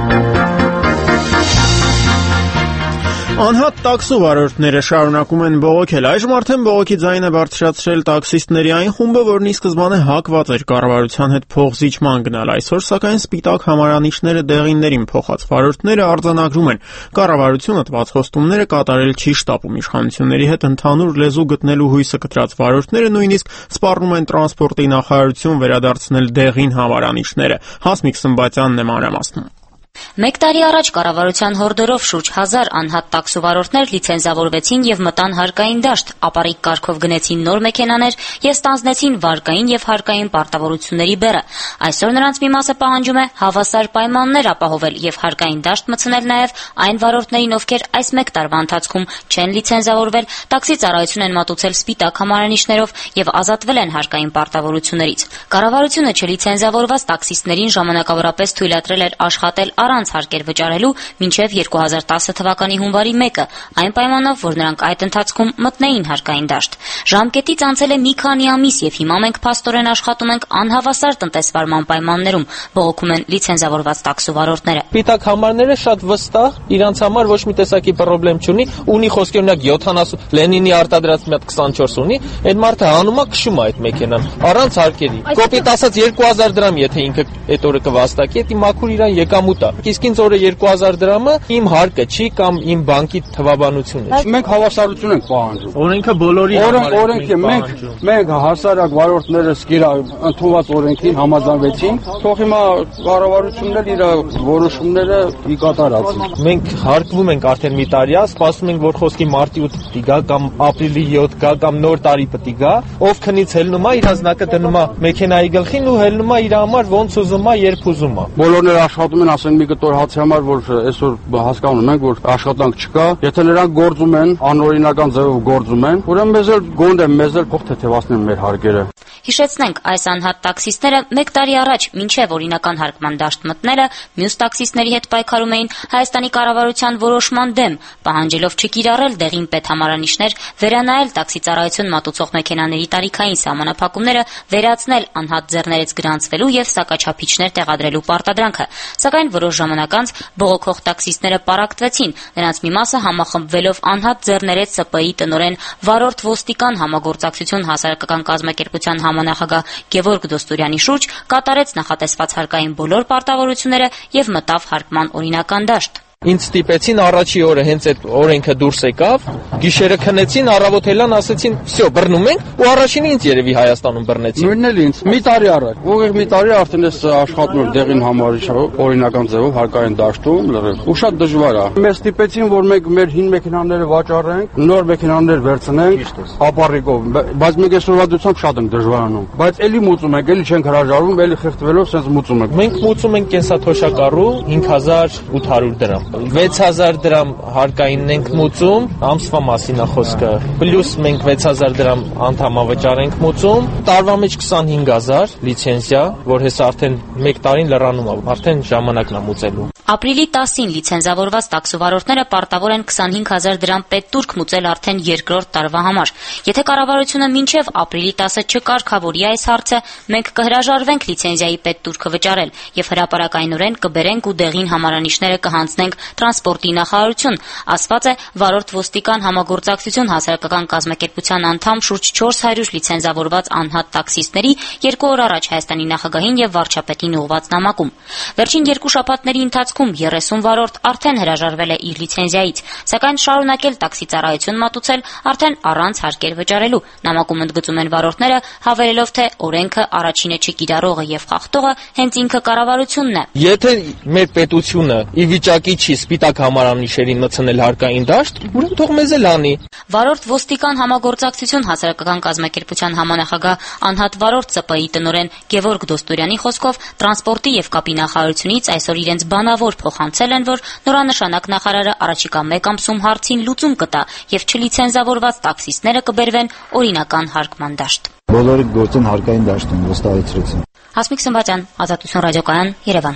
Անհատ տաքսու վարորդները շարունակում են բողոքել։ Այժմ արդեն բողոքի ձայնը բարձրացրել տաքսիստների այն խումբը, որն ի սկզբանե հակված էր կառավարության հետ փոխզիջման գնալ։ Այսօր սակայն սպիտակ համարանիշները դեղիններին փոխած վարորդները արձանագրում են, կառավարությունը տված խոստումները կատարել չի շտապում։ Իշխանությունների հետ ընդհանուր լեզու գտնելու հույսը կտրած վարորդները նույնիսկ սպառնում են տրանսպորտի նախարարություն վերադարձնել դեղին համարանիշները։ Հասմիկ Սմբատյանն է մանրամասնում։ Մեկ տարի առաջ կառավարության հորդորով շուրջ 1000 անհատ տաքսուվարորդներ լիցենզավորվեցին եւ մտան հարկային դաշտ, ապառիկ կարգով գնեցին նոր մեքենաներ եւ ստանձնեցին վարկային եւ հարկային պարտավորությունների բեռը։ Այսօր նրանց մի մասը պահանջում է հավասար պայմաններ ապահովել եւ հարկային դաշտ մտցնել նաեւ այն վարորդներին, ովքեր այս մեկ տարվա ընթացքում չեն լիցենզավորվել, տաքսի ծառայություն են մատուցել սպիտակ համարանիշներով եւ ազատվել են հարկային պարտավորություններից։ Կառավարությունը չլիցենզավորված տաքսիստներին ժամանակավորապես թույլատրել էր աշխատել առանց հարկեր վճարելու մինչև 2010 թվականի հունվարի 1-ը, այն պայմանով, որ նրանք այդ ընթացքում մտնեին հարկային դաշտ։ Ժամկետից անցել է մի քանի ամիս եւ հիմա մենք փաստորեն աշխատում ենք անհավասար տնտեսվարման պայմաններում, բողոքում են լիցենզավորված տաքսուվարորդները։ Սպիտակ համարները շատ վստահ, իրանց համար ոչ մի տեսակի խնդրեմ չունի, ունի խոսքի օրինակ 70 Լենինի արտադրած մի հատ 24 ունի, այդ մարդը հանում է քշում է այդ մեքենան առանց հարկերի։ Կոպիտ ասած 2000 դրամ, եթե ինքը այդ օրը կվաստակի, դա մաքուր իրան եկամուտ է։ Իսկ ինձ օրը 2000 դրամը իմ հարկը չի կամ իմ բանկի թվաբանությունը չի։ Մենք հավասարություն ենք պահանջում։ Օրենքը բոլորի օրենքը մենք հասարակ վարորդներս իրա ընդունված օրենքին համաձայնվեցին, թող հիմա կառավարությունն էլ իր որոշումները կատարածի։ Մենք հարկվում ենք արդեն մի տարի, սպասում ենք, որ խոսքի մարտի 8 պիտի գա կամ ապրիլի 7 գա կամ նոր տարի պիտի գա, ով քնից հելնում է իր հազնակը դնում է մեքենայի գլխին ու հելնում է իր համար ոնց ուզում է, երբ ուզում է։ Բոլորները աշխատում են, ասենք մի կտոր հացի համար, որ այսօր հասկանում ենք, որ աշխատանք չկա, եթե նրանք գործում են, անօրինական ձևով գործում են, ուրեմն մեզ էլ գոնդ է, մեզ էլ փող թեթևացնեն մեր հարկերը։ Հիշեցնենք, այս անհատ տաքսիստները մեկ տարի առաջ, մինչև օրինական հարկման դաշտ մտնելը, մյուս տաքսիստների հետ պայքարում էին Հայաստանի կառավարության որոշման դեմ, պահանջելով չկիրառել դեղին պետհամարանիշներ, վերանայել տաքսի ծառայություն մատուցող մեքենաների տարիքային սահմանափակումները, վերացնել անհատ ձեռներից գրանցվելու եւ սակաչափիչներ տեղադրելու պարտադրանքը։ Սակայն որոշ ժամանակ անց բողոքող տաքսիստները պարակտվեցին, նրանց մի մասը համախմբվելով անհատ ձեռներեց ՍՊ-ի տնօրեն վարորդ ոստիկան համագործակցություն հասարակական կազմակերպության համանախագահ Գևորգ Դոստուրյանի շուրջ, կատարեց նախատեսված հարկային բոլոր պարտավորությունները եւ մտավ հարկման օրինական դաշտ։ Ինձ ստիպեցին առաջի օրը հենց այդ օրենքը դուրս եկավ, գիշերը քնեցին, առավոտ ելան, ասեցին, «Всё, բռնում ենք», ու առաջին ինձ երևի Հայաստանում բռնեցին։ Նույնն էլ ինձ, մի տարի առաջ, ուղիղ մի տարի արդեն ես աշխատում եմ դեղին համարիչով, օրինական ձևով հարկային դաշտում, լրիվ, ու շատ դժվար է։ Մեզ ստիպեցին, որ մենք մեր հին մեքենաները վաճառենք, նոր մեքենաներ վերցնենք, ապառիկով, բայց մենք այս օրվա շատ ենք դժվարանում։ Բայց էլի մուծում ենք, էլի չենք հրաժարվում, էլի խեղդվելով սենց մուծում ենք։ Մենք մուծում ենք կենսաթոշակառու 5800 դրամ։ 6000 դրամ հարկայինն ենք մուծում, ամսվա մասին է խոսքը։ Պլյուս մենք 6000 դրամ անդամավճար ենք մուծում, տարվա մեջ 25000 լիցենզիա, որ հեսա արդեն 1 տարին լրանում է, արդեն ժամանակն է մուծելու։ Ապրիլի 10-ին լիցենզավորված տաքսովարորդները պարտավոր են 25000 դրամ պետտուրք մուծել արդեն երկրորդ տարվա համար։ Եթե կառավարությունը մինչև ապրիլի 10-ը չկարգավորի այս հարցը, մենք կհրաժարվենք լիցենզիայի պետտուրքը վճարել եւ հրապարակայնորեն կբերենք ու դեղին համարանիշները կհանձնենք տրանսպորտի նախարարություն, ասված է վարորդ ոստիկան համագործակցություն հասարակական կազմակերպության անդամ շուրջ 400 լիցենզավորված անհատ տաքսիստների 2 օր առաջ Հայաստանի նախագահին եւ վարչապետին ուղղված նամակում։ Վերջին 2 շաբաթների ընթացքում 30 վարորդ արդեն հրաժարվել է իր լիցենզիայից, սակայն շարունակել տաքսի ծառայություն մատուցել արդեն առանց հարկեր վճարելու։ Նամակում ընդգծում են վարորդները, հավելելով, թե օրենքը առաջինը չկիրառողը եւ խախտողը հենց ինքը կառավարությունն է։ Եթե մեր պետությունը ի վիճակի չի սպիտակ համարանիշերին մտցնել հարկային դաշտ, ուրեմն թող մեզ էլ անի։ Վարորդ ոստիկան համագործակցություն հասարակական կազմակերպության համանախագահ անհատ վարորդ ՍՊ-ի տնօրեն Գևորգ Դոստորյանի խոսքով տրանսպորտի եւ կապի նախարարությունից այսօր իրենց բանավոր փոխանցել են, որ նորանշանակ նախարարը առաջիկա 1 ամսում հարցին լուծում կտա եւ չլիցենզավորված տաքսիստները կբերվեն օրինական հարկման դաշտ։ Բոլորը գործեն հարկային դաշտում, վստահեցրեցին։ Հասմիկ Սմբատյան, Ազատություն ռադիոկայան, Երևան։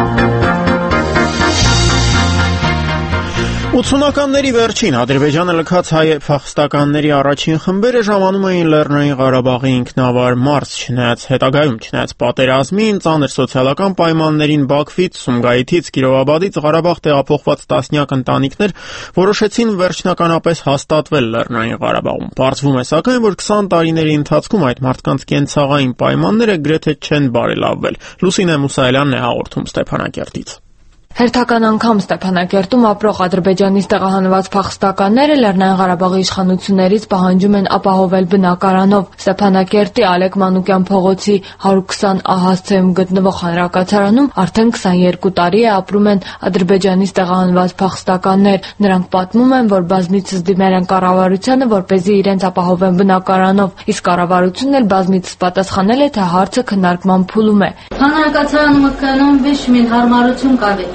80-ականների վերջին Ադրբեջանը լքած հայ փախստականների առաջին խմբերը ժամանում էին Լեռնային Ղարաբաղի ինքնավար մարզ, չնայած պատերազմին, ծանր սոցիալական պայմաններին Բաքվից, Սումգայիթից, Կիրովաբադից Ղարաբաղ տեղափոխված տասնյակ ընտանիքներ որոշեցին վերջնականապես հաստատվել Լեռնային Ղարաբաղում։ Պարզվում է սակայն, որ 20 տարիների ընթացքում այդ մարդկանց կենցաղային պայմանները գրեթե չեն բարելավվել։ Լուսինե Մուսայելյանն է հաղորդում Ստեփանակերտից։ Հերթական անգամ Ստեփանակերտում ապրող Ադրբեջանից տեղահանված փախստականները Լեռնային Ղարաբաղի իշխանություններից պահանջում են ապահովել բնակարանով։ Ստեփանակերտի Ալեք Մանուկյան փողոցի 120 ահասցեում գտնվող հանրակացարանում արդեն 22 տարի է ապրում են Ադրբեջանից տեղահանված փախստականներ։ Նրանք պատմում են, որ բազմիցս դիմել են կառավարությանը, որպեսզի իրենց ապահովեն բնակարանով, իսկ կառավարությունն էլ բազմիցս պատասխանել է, թե հարցը քննարկման փուլում է։ Հանրակացարանում կանում վիշմին հարմարություն կավեչ։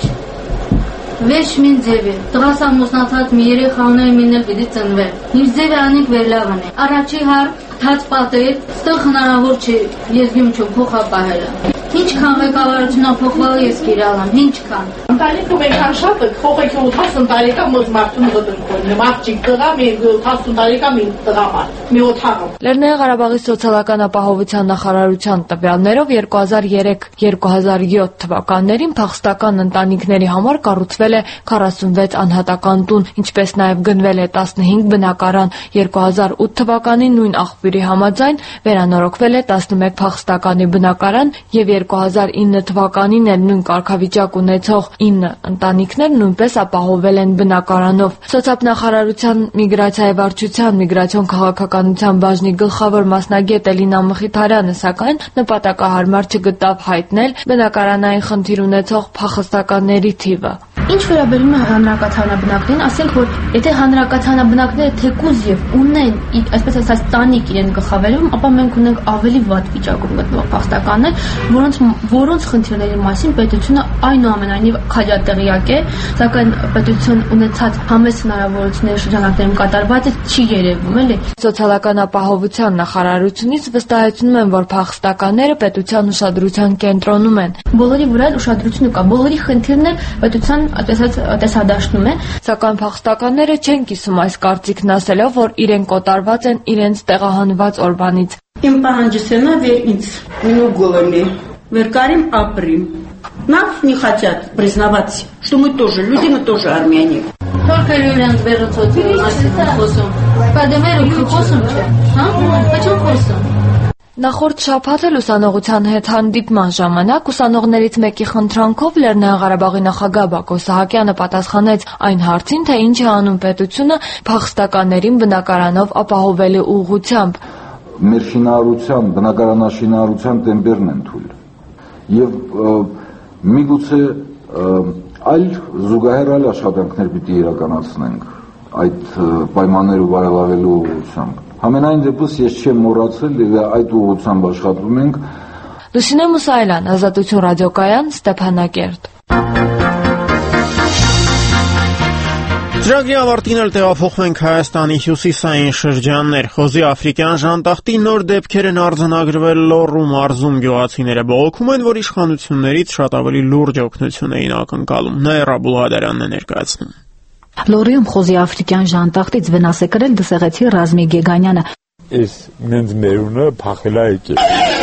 Վեշ մին ձևի, տղաս ամուսնացած մի երեխաներ մինել պիտի ծնվել։ Ինչ ձևի անենք վերլավն է։ Առաջի հարկ, թաց պատեր, ստեղ հնարավոր չի եզգիմ չում փոխապահելը։ Ինչքան ղեկավարությունը փոխվալ ես գիրալամ, ինչքան։ Ընտանիքում այնքան շատ է, խողեքի 80 տարեկան մոտ մարդուն գտնվում։ Մարդիկ տղա, մի 80 տարեկան մի տղամարդ, մի օթաղում։ Լեռնային Ղարաբաղի սոցիալական ապահովության նախարարության տվյալներով 2003-2007 թվականներին փախստական ընտանիքների համար կառուցվել է 46 անհատական տուն, ինչպես նաև գնվել է 15 բնակարան։ 2008 թվականին նույն աղբյուրի համաձայն վերանորոգվել է 11 փախստականի բնակարան եւ 2009 թվականին էլ նույն կարգավիճակ ունեցող 9 ընտանիքներ նույնպես ապահովել են բնակարանով։ Սոցիալնախարարության միգրացիայի վարչության միգրացիոն քաղաքականության բաժնի գլխավոր մասնագետ Էլինա Մխիթարյանը սակայն նպատակահարմար չգտավ հայտնել բնակարանային խնդիր ունեցող փախստականների թիվը։ Ինչ վերաբերում է հանրակացարանաբնակներին, ասենք որ եթե հանրակացարանաբնակները թեկուզ եւ ունեն, այսպես ասած, տանիք իրեն գլխավերում, ապա մենք ունենք ավելի վատ վիճակում գտնվող փախստականներ, որոնց խնդիրների մասին պետությունը այնուամենայնիվ քաջատեղյակ է, սակայն պետություն ունեցած համեստ հնարավորությունների շրջանակներում կատարված է չի երևում, էլի։ Սոցիալական ապահովության նախարարությունից վստահեցնում են, որ փախստականները պետության ուշադրության կենտրոնում են։ Բոլորի վրա ուշադրությունը կա, բոլորի խնդիրն է պետության տեսադաշտում է, սակայն փախստականները չեն կիսում այս կարծիքն ասելով, որ իրենք կոտարված են իրենց տեղահանված օրվանից։ Իմ պահանջս է նա վեր ինձ մինու голыми, վերկարիմ ապրիմ։ Нас не хотят признавать, что мы тоже люди, мы тоже армяне. Только իրենց վերոցոցի մասին խոսում։ Կադեմերը խոսում չէ, հա? Почему խոսում։ Նախորդ շաբաթ էլ ուսանողության հետ հանդիպման ժամանակ ուսանողներից մեկի խնդրանքով Լեռնային Ղարաբաղի նախագահ Բակո Սահակյանը պատասխանեց այն հարցին, թե ինչ է անում պետությունը փախստականներին բնակարանով ապահովելու ուղղությամբ։ Մեր շինարարության, բնակարանաշինարարության տեմպերն են թույլ։ Եւ միգուցե այլ զուգահեռ այլ աշխատանքներ պիտի իրականացնենք այդ պայմանները բարելավելու ուղղությամբ։ Համենայն դեպս ես չեմ մոռացել եւ այդ ուղղությամբ աշխատում ենք։ Լուսինե Մուսայելյան, Ազատություն ռադիոկայան, Ստեփանակերտ։ Ծրագրի ավարտին էլ տեղափոխվում ենք Հայաստանի հյուսիսային շրջաններ։ Խոզի աֆրիկյան ժանտախտի նոր դեպքեր են արձանագրվել Լոռու մարզում։ Գյուղացիները բողոքում են, որ իշխանություններից շատ ավելի լուրջ օգնություն էին ակնկալում։ Նաիրա Բուլղադարյանն է ներկայացնում։ Լոռիում խոզի աֆրիկյան ժանտախտից վնաս է կրել դսեղեցի Ռազմի Գեգանյանը։ Այս մենց մերունը փախել է եկել։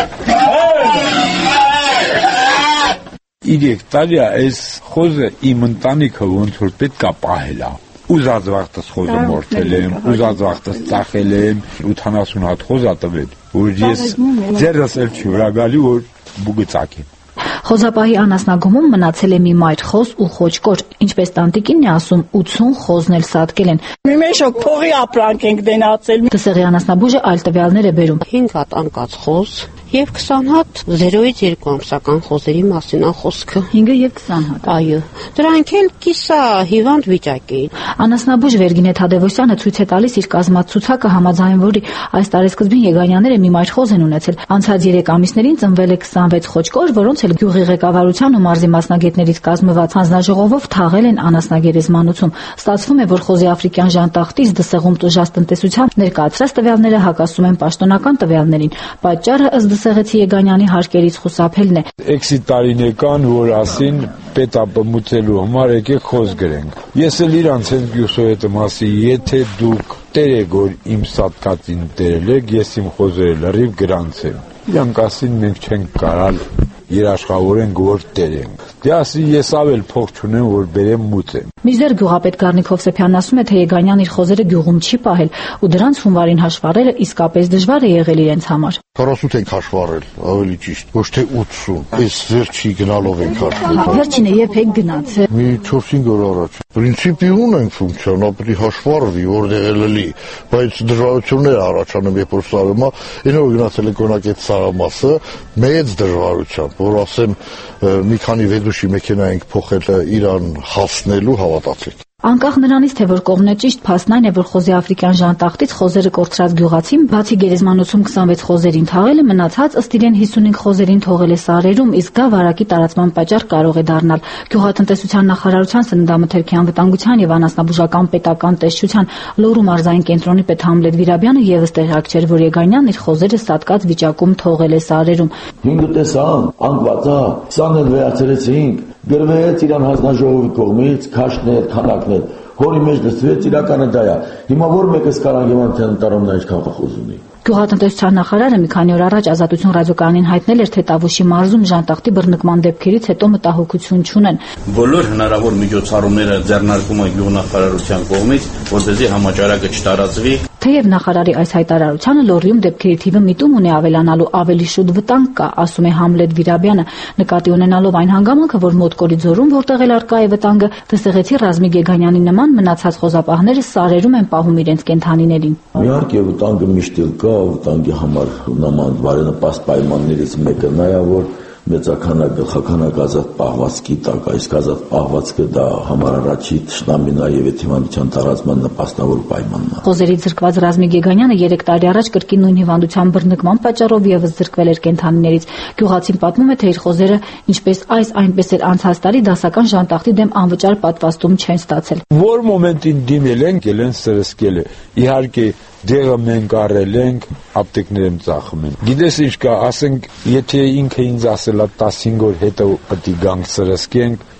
3 տարի այս խոզը իմ ընտանիքը ոնց որ պետք է պահել է։ Ուզած վաղտս խոզը մորթել եմ, ուզած վաղտս ծախել եմ, 80 հատ խոզ ատվել, որ ես ձերս էլ չի վրա գալի, որ բուգը ծակեմ։ Խոզապահի անասնագումում մնացել է մի մայր խոզ ու խոճկոր, ինչպես տանտիկինն է ասում, 80 խոզն էլ սատկել են։ Մենք շոկ փողի ապրանք ենք դենացել։ Դսեղի անասնաբուժը այլ տվյալներ է բերում։ 5 հատ անկած խոզ եւ 20 հատ 0-ից 2 ամսական խոզերի մասին է խոսքը։ 5-ը եւ 20 հատ։ Այո, դրանք էլ կիսա հիվանդ վիճակի են։ Անասնաբուժ Վերգինե Թադևոսյանը ցույց է տալիս իր կազմած ցուցակը, համաձայն որի այս տարեսկզբին Եգանյանները մի մայր խոզ են ունեցել։ Անցած 3 ամիսներին ծնվել է 26 խոճկոր, որոնց էլ գյուղի ղեկավարության ու մարզի մասնագետներից կազմված հանձնաժողովով թաղել են անասնագերեզմանոցում։ Ստացվում է, որ խոզի աֆրիկյան ժանտախտից դսեղում տուժած տնտեսությամբ ներկայացրած տվյալները հակասում են պաշտոնական տվյալներին։ Պատճառը ըստ Դսեղեցի Եգանյանի հարկերից խուսափելն է։ Էքսի տարինեկան, որ ասին պետապը մուծելու համար եկեք խոզ գրենք։ Ես էլ իրանց հետ գյուսոյետը մասի, եթե դուք տեր եք, որ իմ սատկածին տերել եք, ես իմ խոզերը լրիվ գրանցեմ։ Իրանք ասին մենք չենք կարալ երաշխավորենք, որ տերենք։ Դե ասի ես ավել փող չունեմ, որ բերեմ մուծեմ։ Մինչդեռ գյուղապետ Գառնիկ Հովսեփյանն ասում է, թե Եգանյան իր խոզերը գյուղում չի պահել ու դրանց հունվարին հաշվառելը իսկապես դժվար է եղել իրենց համար։ 48 ենք հաշվառել, ավելի ճիշտ, ոչ թե 80։ Այս վերջի գնալով ենք հաշվառել։ Վերջինը երբ եք գնացել։ Մի 4-5 օր առաջ։ Պրինցիպի ունենք ֆունկցիան, ապրի հաշվառվի, որտեղ էլ էլի, բայց դժվարություններ առաջանում, երբ որ սարում է, այնով գնացել ենք օրինակ այդ սարամասը մեծ դժվարությամբ, որ ասեմ մի քանի վեդուշի մեքենա ենք փոխել Իրան հասնելու, հավատացեք։ Անկախ նրանից, թե որ կողմն է ճիշտ, փաստն այն է, որ խոզի աֆրիկյան ժանտախտից խոզերը կորցրած գյուղացին բացի գերեզմանոցում 26 խոզերին թաղել է, մնացած ըստ իրեն 55 խոզերին թողել է սարերում, իսկ դա վարակի տարածման պատճառ կարող է դառնալ։ Գյուղատնտեսության նախարարության սննդամթերքի անվտանգության եւ անասնաբուժական պետական տեսչության Լոռու մարզային կենտրոնի պետ Համլետ Վիրաբյանը եւս տեղյակ չէր, որ Եգանյանն իր խոզերը սատկած վիճակում թողել է սարերում։ 5 տեսան, անկվածա, 20-ն էլ վերացրեցինք, գրվեց իրան հանձնաժողովի կողմից, քաշներ, քանակներ, հորի մեջ դրվեց իրականը դա է։ Հիմա որ մեկս կարանգեման թե ընտարումն ինչքան խոզ ունի։ Գյուղատնտեսության նախարարը մի քանի օր առաջ Ազատություն ռադիոկայանին հայտնել էր, թե Տավուշի մարզում ժանտախտի բռնկման դեպքերից հետո մտահոգություն չունեն։ Բոլոր հնարավոր միջոցառումները ձեռնարկում է գյուղնախարարության կողմից, որպեսզի համաճարակը չտարածվի։ Թեև նախարարի այս հայտարարությանը Լոռիում դեպքերի թիվը միտում ունի ավելանալու, ավելի շուտ վտանգ կա, ասում է Համլետ Վիրաբյանը, նկատի ունենալով այն հանգամանքը, որ Մոտկորի ձորում, որտեղ էլ առկա է վտանգը, Դսեղեցի Ռազմի Գեգանյանի նման մնացած խոզապահները սարերում են պահում իրենց կենդանիներին։ Իհարկե վտանգը միշտ կա, վտանգի համար նման բարենպաստ պայմաններից մեկը նա է, որ մեծականակ գլխականակ ազատ պահվածքի տակ, այս ազատ պահվածքը դա համար առաջի թշնամին է եւ հիվանդության տարածման նպաստավոր պայմանն է։ Խոզերի զրկված Ռազմի Գեգանյանը 3 տարի առաջ կրկին նույն հիվանդության բռնկման պատճառով եւս զրկվել էր կենդանիներից։ Գյուղացին պատմում է, թե իր խոզերը ինչպես այս այնպես էլ անցած տարի դասական ժանտախտի դեմ անվճար պատվաստում չեն ստացել։ Որ մոմենտին դիմել են, գելեն սրսկել է։ Իհարկե դեղը մենք առել ենք, ապտեկներ եմ ծախում են։ Գիտես ինչ կա, ասենք, եթե ինքը ինձ ասել է 15 օր հետո պետք է գանք սրսկենք,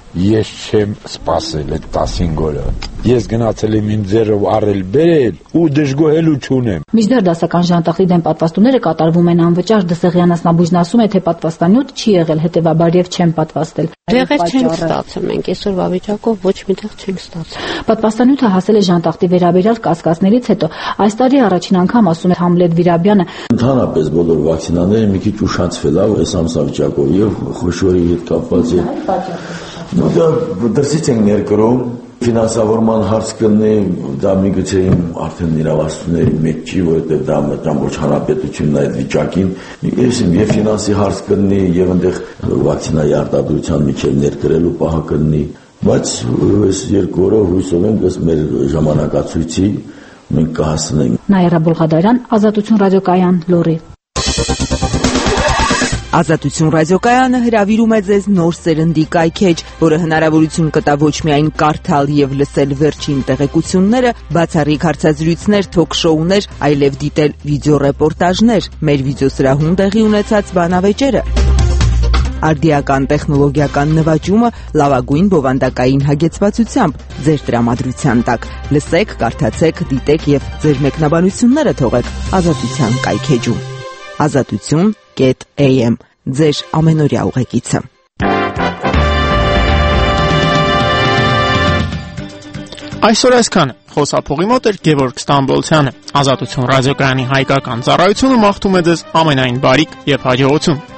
Ես չեմ սպասել այդ 15 օրը։ Ես գնացել եմ իմ ձեռով առել բերել ու դժգոհելու չունեմ։ Մինչդեռ դասական ժանտախտի դեմ պատվաստումները կատարվում են անվճար։ Դսեղյան ասնաբույժն ասում է, թե պատվաստանյութ չի եղել, հետևաբար եւ չեն պատվաստել։ Դեղեր չենք ստացել, մենք այսօրվա վիճակով ոչ մի տեղ չենք ստացել։ Պատվաստանյութը հասել է ժանտախտի վերաբերյալ կասկածներից հետո։ Այս տարի առաջին անգամ, ասում է Համլետ Վիրաբյանը, ընդհանրապես բոլոր վակցինաները մի քիչ ուշացվել է այս ամսավիճակով եւ խոշորի հետ կապված է։ Դա դրսից են ներկրում ֆինանսավորման հարց կլինի, դա միգուցե արդեն իրավասությունների մեջ չի, որովհետև դա ամբողջ հանրապետությունն այդ վիճակին եւ ֆինանսի հարց կլինի եւ այնտեղ վակցինայի արտադրության միջև ներկրելու պահը կլինի, բայց այս երկու օրով հույսով ենք ըստ մեր ժամանակացույցի մենք կհասնենք։ Նաիրա Բուլղադարյան, Ազատություն ռադիոկայան, Լոռի։ Ազատություն ռադիոկայանը հրավիրում է ձեզ նոր սերնդի կայքեջ, որը հնարավորություն կտա ոչ միայն կարդալ եւ լսել վերջին տեղեկությունները, բացառիկ հարցազրույցներ, թոք-շոուներ, այլև դիտել վիդեոռեպորտաժներ, մեր վիդեոսրահում տեղի ունեցած բանավեճերը, արդիական տեխնոլոգիական նվաճումը լավագույն բովանդակային հագեցվածությամբ ձեր տրամադրության տակ։ Լսեք, կարդացեք, դիտեք եւ ձեր մեկնաբանությունները թողեք Ազատության կայքեջում։ Ազատություն.am ձեր ամենօրյա ուղեկիցը։ Այսօր այսքան։ Խոսափողի մոտ էր Գևորգ Ստամբոլցյանը։ Ազատություն ռադիոկայանի հայկական ծառայությունը մաղթում է ձեզ ամենայն բարիք եւ հաջողություն։